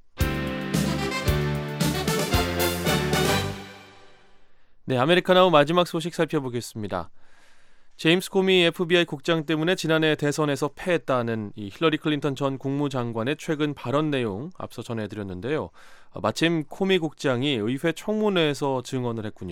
네, 아메리카나우 마지막 소식 살펴보겠습니다. 제임스 코미 FBI 국장 때문에 지난해 대선에서 패했다는 이 힐러리 클린턴 전 국무장관의 최근 발언 내용 앞서 전해드렸는데요. 마침 코미 국장이 의회 청문회에서 증언을 했군요.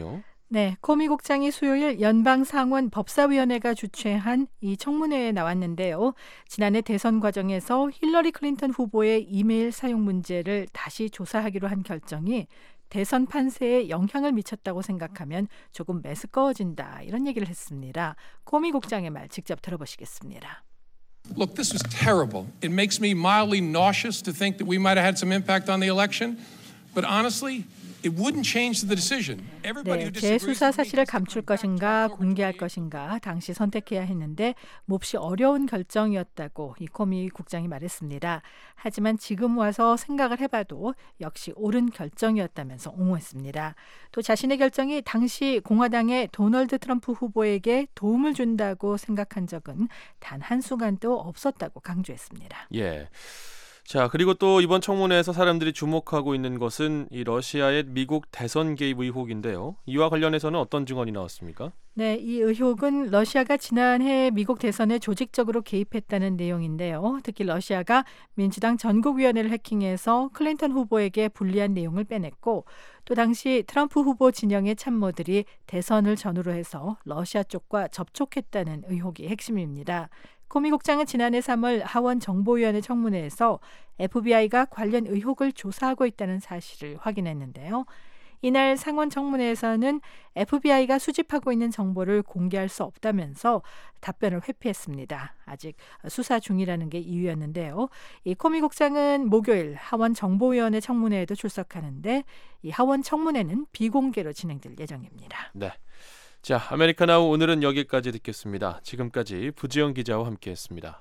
네, 코미 국장이 수요일 연방상원 법사위원회가 주최한 이 청문회에 나왔는데요. 지난해 대선 과정에서 힐러리 클린턴 후보의 이메일 사용 문제를 다시 조사하기로 한 결정이 대선 판세에 영향을 미쳤다고 생각하면 조금 매스꺼워진다, 이런 얘기를 했습니다. 코미 국장의 말 직접 들어보시겠습니다. Look, this was terrible. It makes me mildly nauseous to think that we might have had some impact on the election. But honestly, it wouldn't change the decision. 네, 재수사 사실을 감출 것인가 공개할 것인가 당시 선택해야 했는데 몹시 어려운 결정이었다고 이 코미 국장이 말했습니다. 하지만 지금 와서 생각을 해봐도 역시 옳은 결정이었다면서 옹호했습니다. 또 자신의 결정이 당시 공화당의 도널드 트럼프 후보에게 도움을 준다고 생각한 적은 단 한순간도 없었다고 강조했습니다. 예. 자, 그리고 또 이번 청문회에서 사람들이 주목하고 있는 것은 이 러시아의 미국 대선 개입 의혹인데요. 이와 관련해서는 어떤 증언이 나왔습니까? 네, 이 의혹은 러시아가 지난해 미국 대선에 조직적으로 개입했다는 내용인데요. 특히 러시아가 민주당 전국위원회를 해킹해서 클린턴 후보에게 불리한 내용을 빼냈고, 또 당시 트럼프 후보 진영의 참모들이 대선을 전후로 해서 러시아 쪽과 접촉했다는 의혹이 핵심입니다. 코미 국장은 지난해 3월 하원 정보위원회 청문회에서 FBI가 관련 의혹을 조사하고 있다는 사실을 확인했는데요. 이날 상원 청문회에서는 FBI가 수집하고 있는 정보를 공개할 수 없다면서 답변을 회피했습니다. 아직 수사 중이라는 게 이유였는데요. 이 코미 국장은 목요일 하원 정보위원회 청문회에도 출석하는데 이 하원 청문회는 비공개로 진행될 예정입니다. 네. 자, 아메리카나우 오늘은 여기까지 듣겠습니다. 지금까지 부지영 기자와 함께했습니다.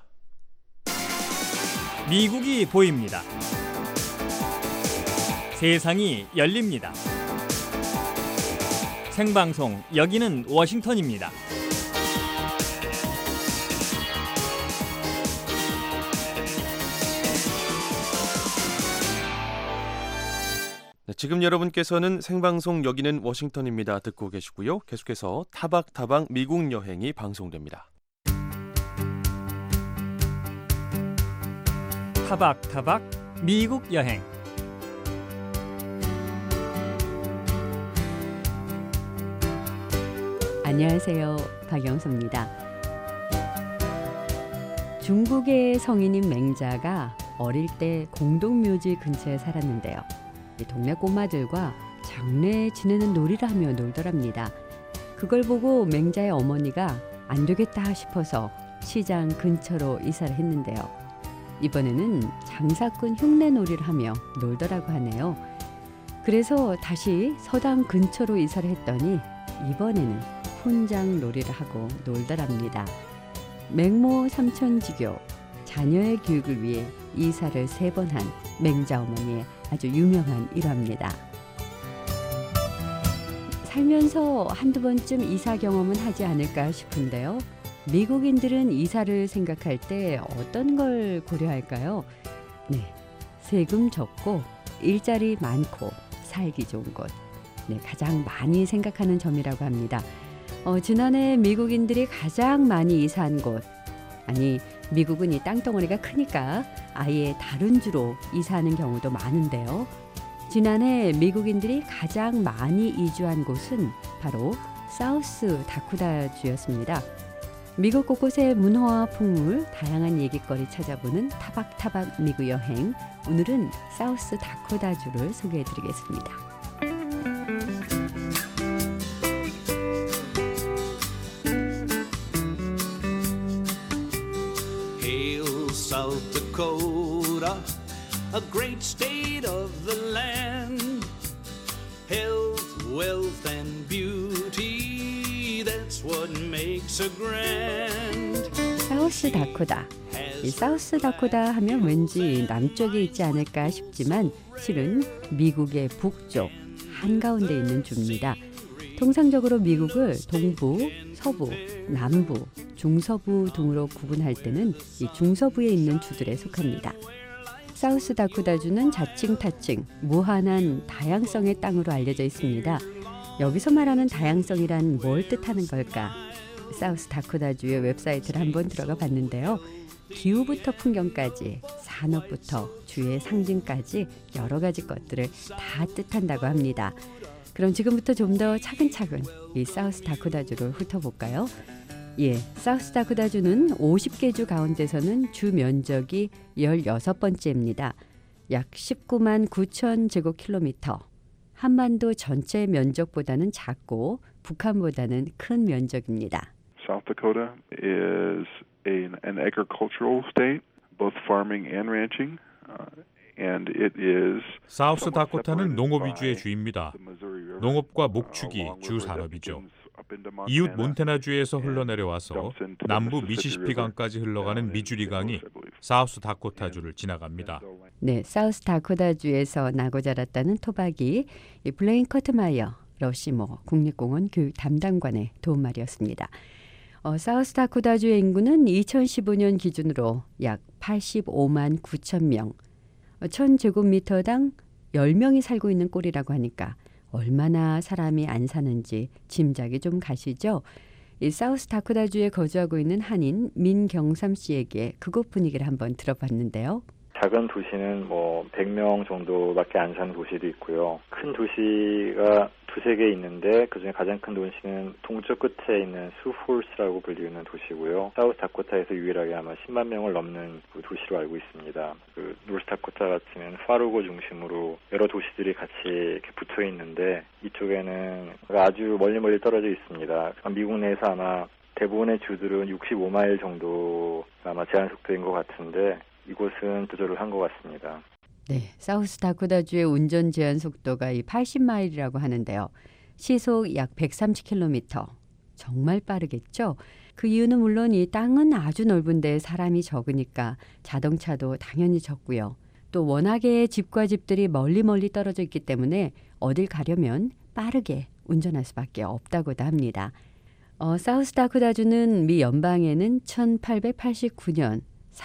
미국이 보입니다. 세상이 열립니다. 생방송 여기는 워싱턴입니다. 네, 지금 여러분께서는 생방송 여기는 워싱턴입니다 듣고 계시고요. 계속해서 타박타박 미국 여행이 방송됩니다. 타박타박 미국 여행. 안녕하세요. 박영서입니다. 중국의 성인인 맹자가 어릴 때 공동묘지 근처에 살았는데요. 동네 꼬마들과 장래 지내는 놀이를 하며 놀더랍니다. 그걸 보고 맹자의 어머니가 안 되겠다 싶어서 시장 근처로 이사를 했는데요. 이번에는 장사꾼 흉내놀이를 하며 놀더라고 하네요. 그래서 다시 서당 근처로 이사를 했더니 이번에는 훈장 놀이를 하고 놀더랍니다. 맹모 삼천지교, 자녀의 교육을 위해 이사를 3번 한 맹자 어머니의 아주 유명한 일화입니다. 살면서 한두 번쯤 이사 경험은 하지 않을까 싶은데요. 미국인들은 이사를 생각할 때 어떤 걸 고려할까요? 네, 세금 적고 일자리 많고 살기 좋은 곳. 네, 가장 많이 생각하는 점이라고 합니다. 지난해 미국인들이 가장 많이 이사한 곳. 아니, 미국은 이 땅덩어리가 크니까 아예 다른 주로 이사하는 경우도 많은데요. 지난해 미국인들이 가장 많이 이주한 곳은 바로 사우스 다코타주였습니다. 미국 곳곳의 문화와 풍물, 다양한 얘기거리 찾아보는 타박타박 미국 여행. 오늘은 사우스 다코타주를 소개해드리겠습니다. South Dakota, a great state of the land. Health, wealth, and beauty, that's what makes a grand. 사우스 다코타. 이 사우스 다코타 하면 왠지 남쪽에 있지 않을까 싶지만 실은 미국의 북쪽 한가운데 있는 주입니다. 통상적으로 미국을 동부, 서부, 남부, 중서부 등으로 구분할 때는 이 중서부에 있는 주들에 속합니다. 사우스 다코타주는 자칭 타칭, 무한한 다양성의 땅으로 알려져 있습니다. 여기서 말하는 다양성이란 뭘 뜻하는 걸까? 사우스 다코타주의 웹사이트를 한번 들어가 봤는데요. 기후부터 풍경까지, 산업부터 주의 상징까지 여러 가지 것들을 다 뜻한다고 합니다. 그럼 지금부터 좀 더 차근차근 이 사우스 다코타주를 훑어볼까요? 예, 사우스 다코타주는 50개 주 가운데서는 주 면적이 16번째입니다. 약 19만 9천 제곱킬로미터. 한반도 전체 면적보다는 작고 북한보다는 큰 면적입니다. South Dakota is an agricultural state, both farming and ranching. And it is 사우스 다코타는 농업 위주의 주입니다. 농업과 목축이 주 산업이죠. 이웃 몬태나주에서 흘러내려와서 남부 미시시피 강까지 흘러가는 미주리 강이 사우스 다코타주를 지나갑니다. 네, 사우스 다코타주에서 나고 자랐다는 토박이 블레인 커트마이어 러시모 국립공원 교육 담당관의 도움말이었습니다. 사우스 다코타주의 인구는 2015년 기준으로 약 85만 9천 명, 1000제곱미터당 10명이 살고 있는 꼴이라고 하니까 얼마나 사람이 안 사는지 짐작이 좀 가시죠? 이 사우스 다코타주에 거주하고 있는 한인 민경삼 씨에게 그곳 분위기를 한번 들어봤는데요. 작은 도시는 100명 정도밖에 안 사는 도시도 있고요. 큰 도시가 두세 개 있는데 그중에 가장 큰 도시는 동쪽 끝에 있는 수폴스라고 불리는 도시고요. 사우스 다코타에서 유일하게 아마 10만 명을 넘는 도시로 알고 있습니다. 노스 다코타 같은 파르고 중심으로 여러 도시들이 같이 이렇게 붙어 있는데 이쪽에는 아주 멀리 떨어져 있습니다. 미국 내에서 아마 대부분의 주들은 65마일 정도가 아마 제한 속도인 것 같은데 이곳은 조절을 한 것 같습니다. 네, 사우스 다코타주의 운전 제한 속도가 80마일이라고 하는데요. 시속 약 130km. 정말 빠르겠죠? 그 이유는 물론 이 땅은 아주 넓은데 사람이 적으니까 자동차도 당연히 적고요. 또 워낙에 집과 집들이 멀리 떨어져 있기 때문에 어딜 가려면 빠르게 운전할 수밖에 없다고도 합니다. 사우스 다코타주는 미 연방에는 1889년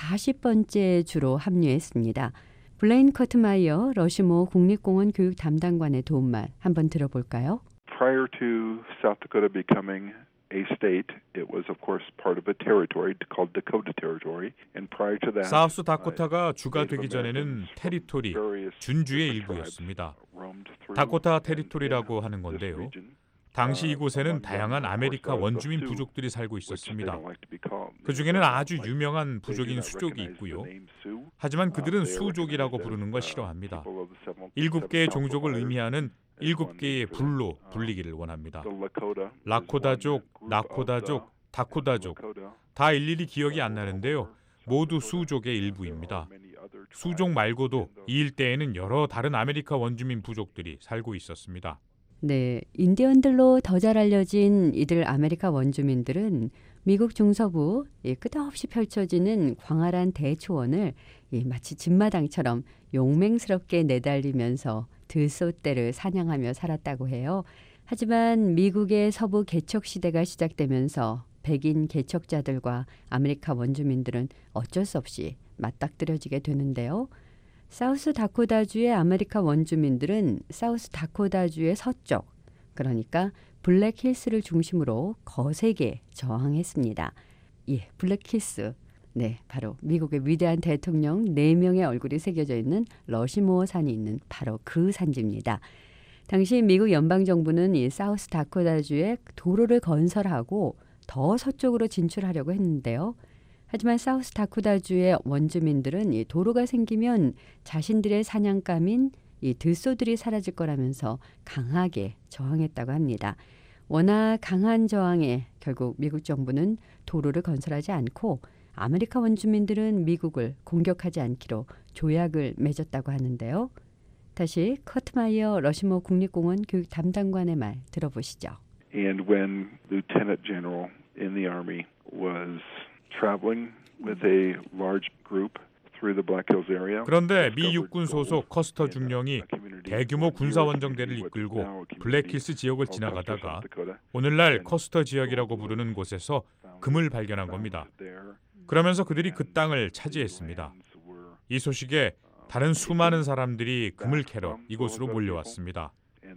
40번째 주로 합류했습니다. 블레인 커트마이어 러시모 국립공원 교육 담당관의 도움말 한번 들어볼까요? Prior to South Dakota becoming a state, it was of course part of a territory called Dakota Territory, and prior to that, 사우스 다코타가 주가 되기 전에는 테리토리, 준주의 일부였습니다. 다코타 테리토리라고 하는 건데요. 당시 이곳에는 다양한 아메리카 원주민 부족들이 살고 있었습니다. 그중에는 아주 유명한 부족인 수족이 있고요. 하지만 그들은 수족이라고 부르는 걸 싫어합니다. 7개의 종족을 의미하는 7개의 불로 불리기를 원합니다. 라코다족, 나코다족, 다코다족 다 일일이 기억이 안 나는데요. 모두 수족의 일부입니다. 수족 말고도 이 일대에는 여러 다른 아메리카 원주민 부족들이 살고 있었습니다. 네, 인디언들로 더 잘 알려진 이들 아메리카 원주민들은 미국 중서부 끝없이 펼쳐지는 광활한 대초원을 마치 집마당처럼 용맹스럽게 내달리면서 들소떼를 사냥하며 살았다고 해요. 하지만 미국의 서부 개척 시대가 시작되면서 백인 개척자들과 아메리카 원주민들은 어쩔 수 없이 맞닥뜨려지게 되는데요. 사우스 다코타주의 아메리카 원주민들은 사우스 다코타주의 서쪽, 그러니까 블랙힐스를 중심으로 거세게 저항했습니다. 예, 블랙힐스. 네, 바로 미국의 위대한 대통령 4명의 얼굴이 새겨져 있는 러시모어 산이 있는 바로 그 산지입니다. 당시 미국 연방정부는 이 사우스 다코타주에 도로를 건설하고 더 서쪽으로 진출하려고 했는데요. 하지만 사우스 다코타주의 원주민들은 이 도로가 생기면 자신들의 사냥감인 이 들소들이 사라질 거라면서 강하게 저항했다고 합니다. 워낙 강한 저항에 결국 미국 정부는 도로를 건설하지 않고 아메리카 원주민들은 미국을 공격하지 않기로 조약을 맺었다고 하는데요. 다시 커트마이어 러시모 국립공원 교육 담당관의 말 들어보시죠. And when Lieutenant General in the Army was traveling with a large group through the Black Hills area. 그런데 미 육군 소속 커스터 중령이 대규모 군사 원정대를 이끌고 블랙힐스 지역을 지나가다가 오늘날 커스터 지역이라고 부르는 곳에서 금을 발견한 겁니다. 그러면서 그들이 그 땅을 차지했습니다. 이 소식에 다른 수많은 사람들이 금을 캐러 이곳으로 몰려왔습니다.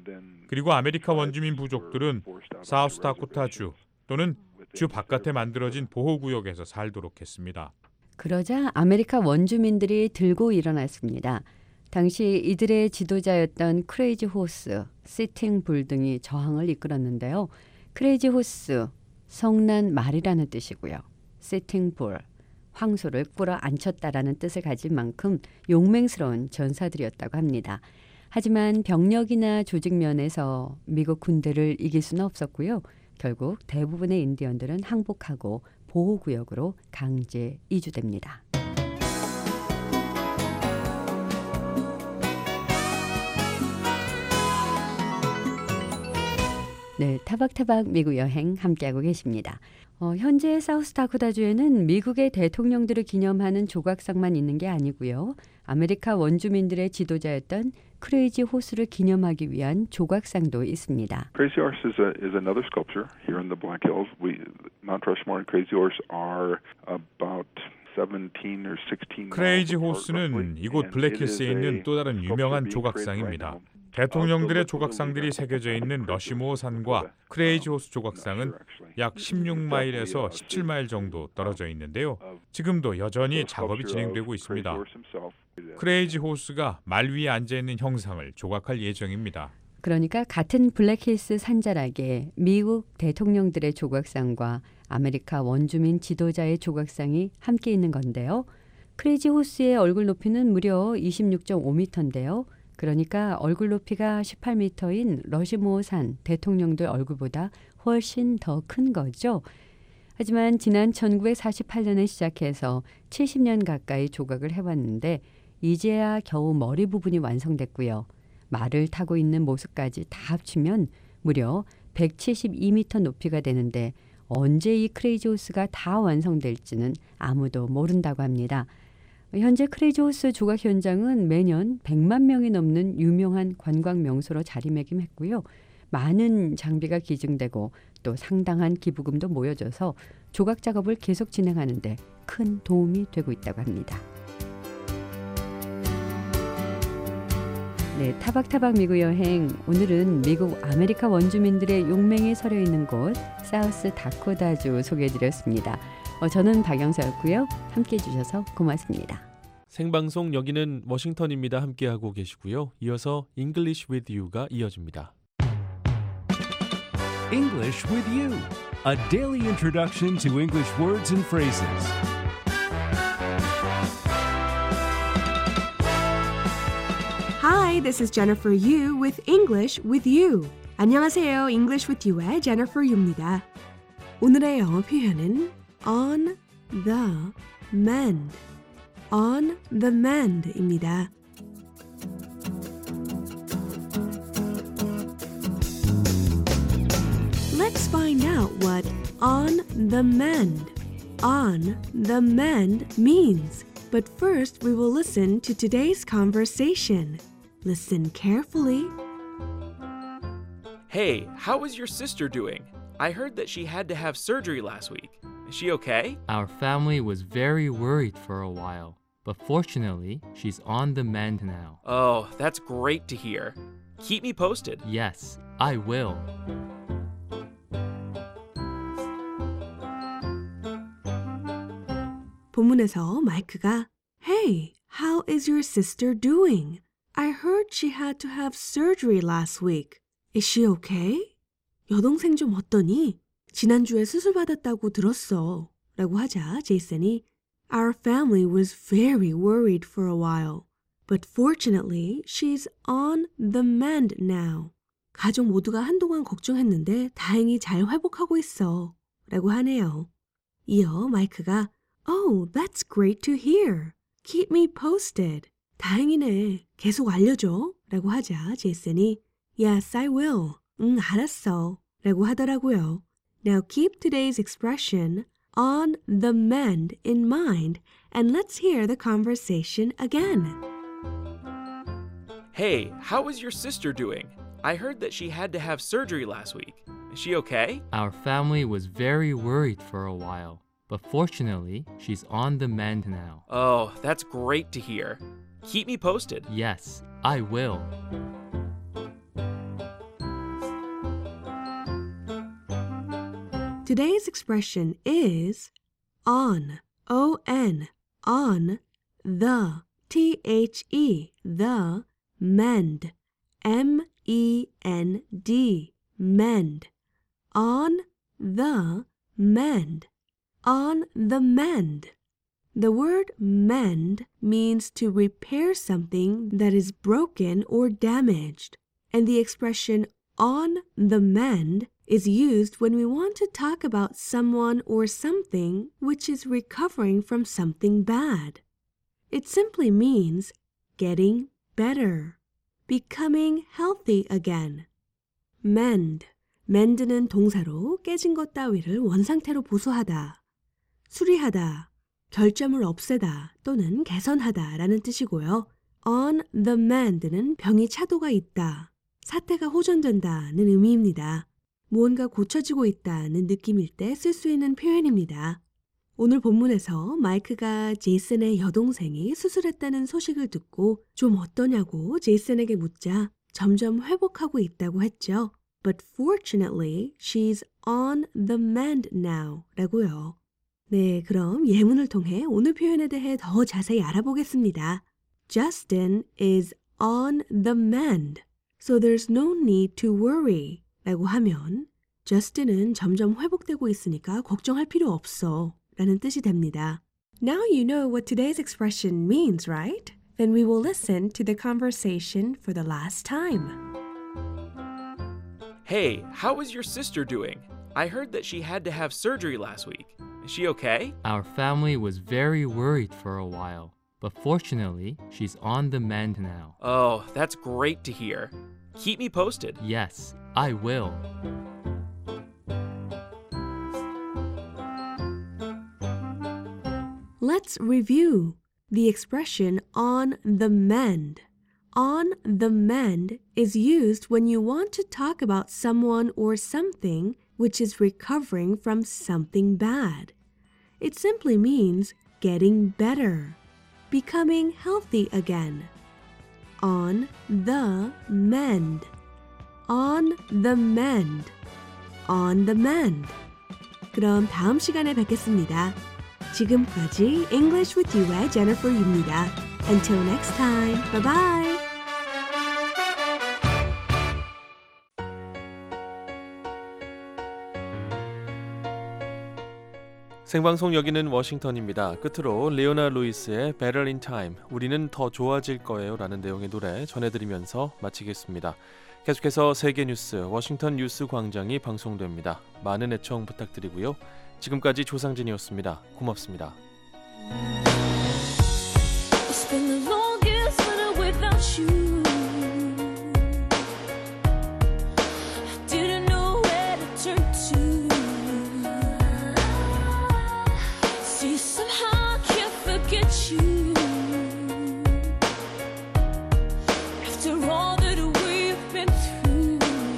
그리고 아메리카 원주민 부족들은 사우스 다코타주 또는 주 바깥에 만들어진 보호구역에서 살도록 했습니다. 그러자 아메리카 원주민들이 들고 일어났습니다. 당시 이들의 지도자였던 크레이지 호스, 시팅 불 등이 저항을 이끌었는데요. 크레이지 호스, 성난 말이라는 뜻이고요. 시팅 불, 황소를 끌어안쳤다라는 뜻을 가진 만큼 용맹스러운 전사들이었다고 합니다. 하지만 병력이나 조직 면에서 미국 군대를 이길 수는 없었고요. 결국 대부분의 인디언들은 항복하고 보호구역으로 강제 이주됩니다. 네, 타박타박 미국 여행 함께하고 계십니다. 현재 사우스다코타주에는 미국의 대통령들을 기념하는 조각상만 있는 게 아니고요. 아메리카 원주민들의 지도자였던 크레이지 호스를 기념하기 위한 조각상도 있습니다. Crazy Horse is another sculpture here in the Black Hills. Mount Rushmore and Crazy Horse are about 17 or 16. 크레이지 호스는 이곳 블랙힐스에 있는 또 다른 유명한 조각상입니다. 대통령들의 조각상들이 새겨져 있는 러시모어 산과 크레이지 호스 조각상은 약 16마일에서 17마일 정도 떨어져 있는데요. 지금도 여전히 작업이 진행되고 있습니다. 크레이지 호스가 말 위에 앉아있는 형상을 조각할 예정입니다. 그러니까 같은 블랙힐스 산자락에 미국 대통령들의 조각상과 아메리카 원주민 지도자의 조각상이 함께 있는 건데요. 크레이지 호스의 얼굴 높이는 무려 26.5m인데요. 그러니까 얼굴 높이가 18m인 러시모어 산 대통령들 얼굴보다 훨씬 더 큰 거죠. 하지만 지난 1948년에 시작해서 70년 가까이 조각을 해왔는데 이제야 겨우 머리 부분이 완성됐고요. 말을 타고 있는 모습까지 다 합치면 무려 172m 높이가 되는데 언제 이 크레이지 호스가 다 완성될지는 아무도 모른다고 합니다. 현재 크레이지 호스 조각 현장은 매년 100만 명이 넘는 유명한 관광 명소로 자리매김했고요. 많은 장비가 기증되고 또 상당한 기부금도 모여져서 조각 작업을 계속 진행하는 데 큰 도움이 되고 있다고 합니다. 네, 타박타박 미국 여행. 오늘은 미국 아메리카 원주민들의 용맹에 서려 있는 곳 사우스 다코타주 소개해드렸습니다. 저는 박영서였고요. 함께해 주셔서 고맙습니다. 생방송 여기는 워싱턴입니다. 함께하고 계시고요. 이어서 English with You가 이어집니다. English with You, a daily introduction to English words and phrases. Hi, this is Jennifer Yu with English with You. 안녕하세요. English with You의 Jennifer Yu입니다. 오늘의 영어 표현은 on the mend. on the mend입니다. Let's find out what on the mend means. But first, we will listen to today's conversation. Listen carefully. Hey, how is your sister doing? I heard that she had to have surgery last week. Is she okay? Our family was very worried for a while, but fortunately, she's on the mend now. Oh, that's great to hear. Keep me posted. Yes, I will. 본문에서 마이크가 Hey, how is your sister doing? I heard she had to have surgery last week. Is she okay? 여동생 좀 어떠니? 지난주에 수술받았다고 들었어. 라고 하자 제이슨이 Our family was very worried for a while. But fortunately, she's on the mend now. 가족 모두가 한동안 걱정했는데 다행히 잘 회복하고 있어. 라고 하네요. 이어 마이크가 Oh, that's great to hear. Keep me posted. 다행이네. 계속 알려줘. 라고 하자 제이슨이 Yes, I will. 알았어. 라고 하더라고요. Now keep today's expression on the mend in mind and let's hear the conversation again. Hey, how is your sister doing? I heard that she had to have surgery last week. Is she okay? Our family was very worried for a while, but fortunately, she's on the mend now. Oh, that's great to hear. Keep me posted. Yes, I will. Today's expression is on, O-N, on the S-T-H-E, the, mend, M-E-N-D, mend. On the mend. On the mend. The word mend means to repair something that is broken or damaged, and the expression on the mend is used when we want to talk about someone or something which is recovering from something bad. It simply means getting better, becoming healthy again. mend. mend는 동사로 깨진 것 따위를 원상태로 보수하다, 수리하다, 결점을 없애다 또는 개선하다 라는 뜻이고요. on the mend는 병이 차도가 있다, 사태가 호전된다는 의미입니다. 무언가 고쳐지고 있다는 느낌일 때 쓸 수 있는 표현입니다. 오늘 본문에서 마이크가 제이슨의 여동생이 수술했다는 소식을 듣고 좀 어떠냐고 제이슨에게 묻자 점점 회복하고 있다고 했죠. But fortunately, she's on the mend now 라고요. 네, 그럼 예문을 통해 오늘 표현에 대해 더 자세히 알아보겠습니다. Justin is on the mend, so there's no need to worry 라고 하면 Justin은 점점 회복되고 있으니까 걱정할 필요 없어 라는 뜻이 됩니다. Now you know what today's expression means, right? Then we will listen to the conversation for the last time. Hey, how is your sister doing? I heard that she had to have surgery last week. Is she okay? Our family was very worried for a while, but fortunately, she's on the mend now. Oh, that's great to hear. Keep me posted. Yes, I will. Let's review the expression on the mend. On the mend is used when you want to talk about someone or something which is recovering from something bad. It simply means getting better, becoming healthy again. On the mend. On the mend. On the mend. 그럼 다음 시간에 뵙겠습니다. 지금까지 English with You의 Jennifer Yu입니다. Until next time, bye bye. 생방송 여기는 워싱턴입니다. 끝으로 레오나 루이스의 Better in Time, 우리는 더 좋아질 거예요 라는 내용의 노래 전해드리면서 마치겠습니다. 계속해서 세계 뉴스 워싱턴 뉴스 광장이 방송됩니다. 많은 애청 부탁드리고요. 지금까지 조상진이었습니다. 고맙습니다. It's been the longest winter without you. I didn't know where to turn to. See, somehow I can't forget you. After all that we've been through.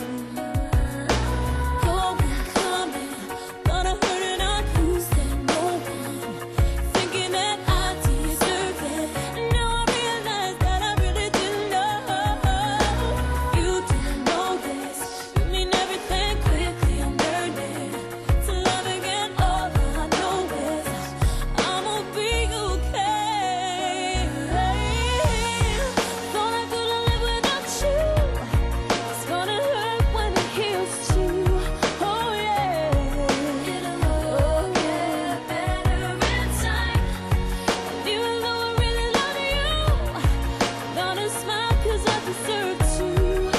Going, coming, but I heard it on who's that no one. Thinking that I deserve it. And now I realize that I really didn't know. You didn't know this. You mean everything quickly. I'm learning to love again. All I know is I'ma be okay. Thought I couldn't live without you. It's gonna hurt when it heals too. Oh yeah. It'll get better in time. And even though I really love you, I'm gonna smile 'cause I deserve to.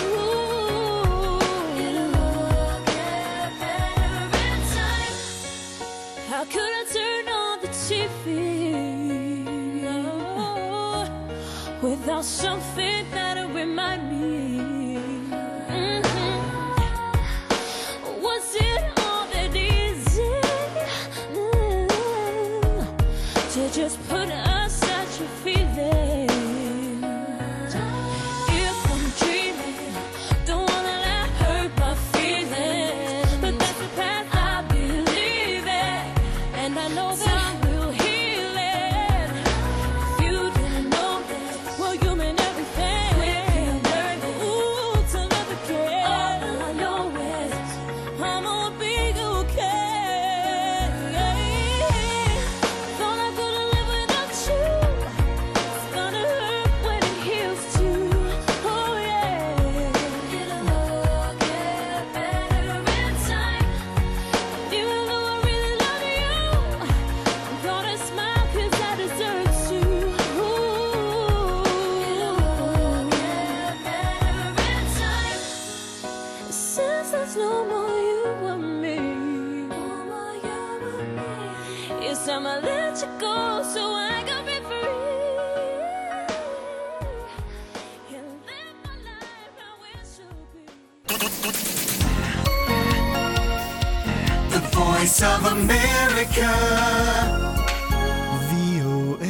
It'll get better in time. How could I turn on the TV without something that'll remind me? Was it all that easy to just put aside your feelings? If I'm dreaming, don't wanna let hurt my feelings, but that's the path I believe in, and I know that time will heal it. If you didn't know that, well, you meant everything. Quickly I'm learning, ooh, to love again. All I know is I'ma be okay. Thought I couldn't live without time I let you go, so I can be free. And live my life how it should be. The Voice of America. VOA.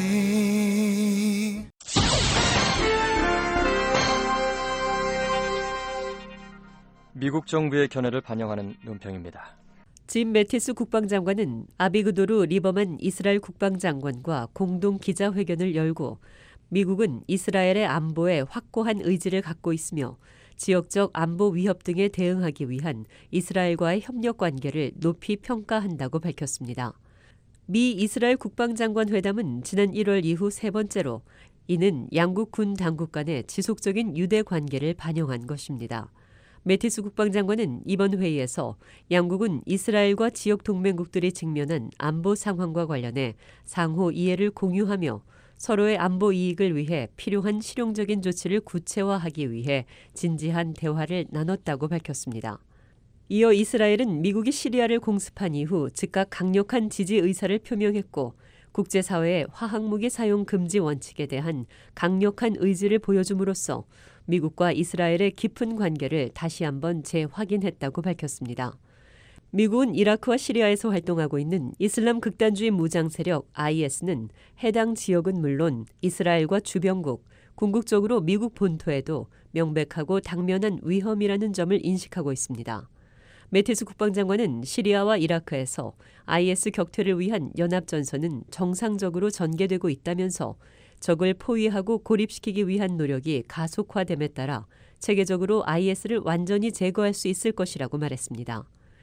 미국 정부의 견해를 반영하는 논평입니다. 짐 매티스 국방장관은 아비그도르 리버만 이스라엘 국방장관과 공동 기자회견을 열고 미국은 이스라엘의 안보에 확고한 의지를 갖고 있으며 지역적 안보 위협 등에 대응하기 위한 이스라엘과의 협력 관계를 높이 평가한다고 밝혔습니다. 미 이스라엘 국방장관 회담은 지난 1월 이후 세 번째로 이는 양국 군 당국 간의 지속적인 유대 관계를 반영한 것입니다. 매티스 국방장관은 이번 회의에서 양국은 이스라엘과 지역 동맹국들이 직면한 안보 상황과 관련해 상호 이해를 공유하며 서로의 안보 이익을 위해 필요한 실용적인 조치를 구체화하기 위해 진지한 대화를 나눴다고 밝혔습니다. 이어 이스라엘은 미국이 시리아를 공습한 이후 즉각 강력한 지지 의사를 표명했고 국제사회의 화학무기 사용 금지 원칙에 대한 강력한 의지를 보여줌으로써 미국과 이스라엘의 깊은 관계를 다시 한번 재확인했다고 밝혔습니다. 미국은 이라크와 시리아에서 활동하고 있는 이슬람 극단주의 무장 세력 IS는 해당 지역은 물론 이스라엘과 주변국, 궁극적으로 미국 본토에도 명백하고 당면한 위험이라는 점을 인식하고 있습니다. 매티스 국방장관은 시리아와 이라크에서 IS 격퇴를 위한 연합전선은 정상적으로 전개되고 있다면서 적을 포위하고 고립시키기 위한 노력이 가속화됨에 따라 체계적으로 IS를 완전히 제거할 수 있을 것이라고 말했습니다.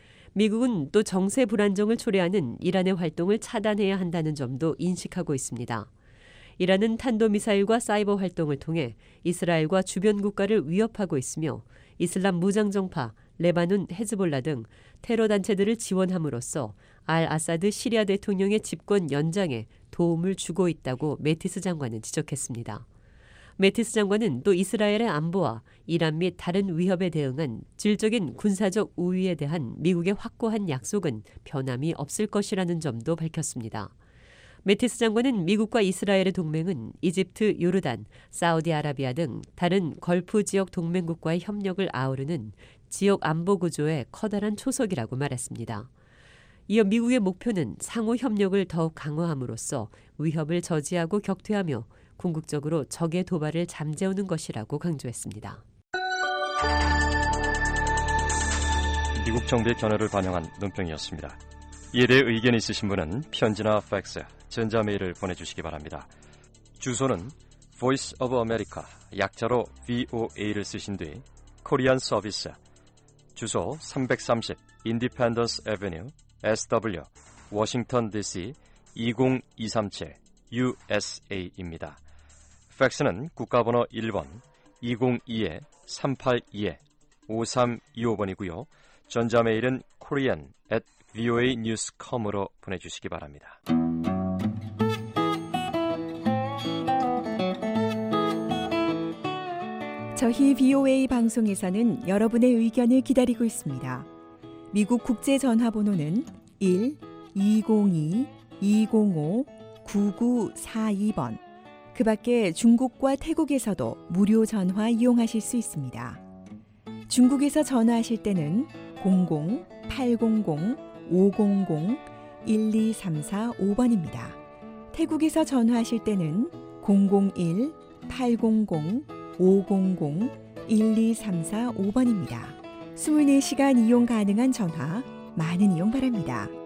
미국은 또 정세 불안정을 초래하는 이란의 활동을 차단해야 한다는 점도 인식하고 있습니다. 이란은 탄도미사일과 사이버 활동을 통해 이스라엘과 주변 국가를 위협하고 있으며 이슬람 무장정파, 레바논 헤즈볼라 등 테러 단체들을 지원함으로써 알 아사드 시리아 대통령의 집권 연장에 도움을 주고 있다고 매티스 장관은 지적했습니다. 매티스 장관은 또 이스라엘의 안보와 이란 및 다른 위협에 대응한 질적인 군사적 우위에 대한 미국의 확고한 약속은 변함이 없을 것이라는 점도 밝혔습니다. 매티스 장관은 미국과 이스라엘의 동맹은 이집트, 요르단, 사우디아라비아 등 다른 걸프 지역 동맹국과의 협력을 아우르는 지역 안보 구조의 커다란 초석이라고 말했습니다. 이어 미국의 목표는 상호 협력을 더욱 강화함으로써 위협을 저지하고 격퇴하며 궁극적으로 적의 도발을 잠재우는 것이라고 강조했습니다. 미국 정부의 견해를 반영한 논평이었습니다. 이에 대해 의견이 있으신 분은 편지나 팩스, 전자메일을 보내주시기 바랍니다. 주소는 Voice of America, 약자로 VOA를 쓰신 뒤 코리안 서비스, 주소 330 Independence Avenue, SW, 워싱턴 DC 20237 USA입니다. 팩스는 국가번호 1번 202-382-5325번이고요. 전자메일은 korean@voanews.com으로 보내주시기 바랍니다. 저희 VOA 방송에서는 여러분의 의견을 기다리고 있습니다. 미국 국제전화번호는 1-202-205-9942번. 그 밖에 중국과 태국에서도 무료 전화 이용하실 수 있습니다. 중국에서 전화하실 때는 00-800-500-1234-5번입니다. 태국에서 전화하실 때는 001-800-500-1234-5번입니다. 24시간 이용 가능한 전화 많은 이용 바랍니다.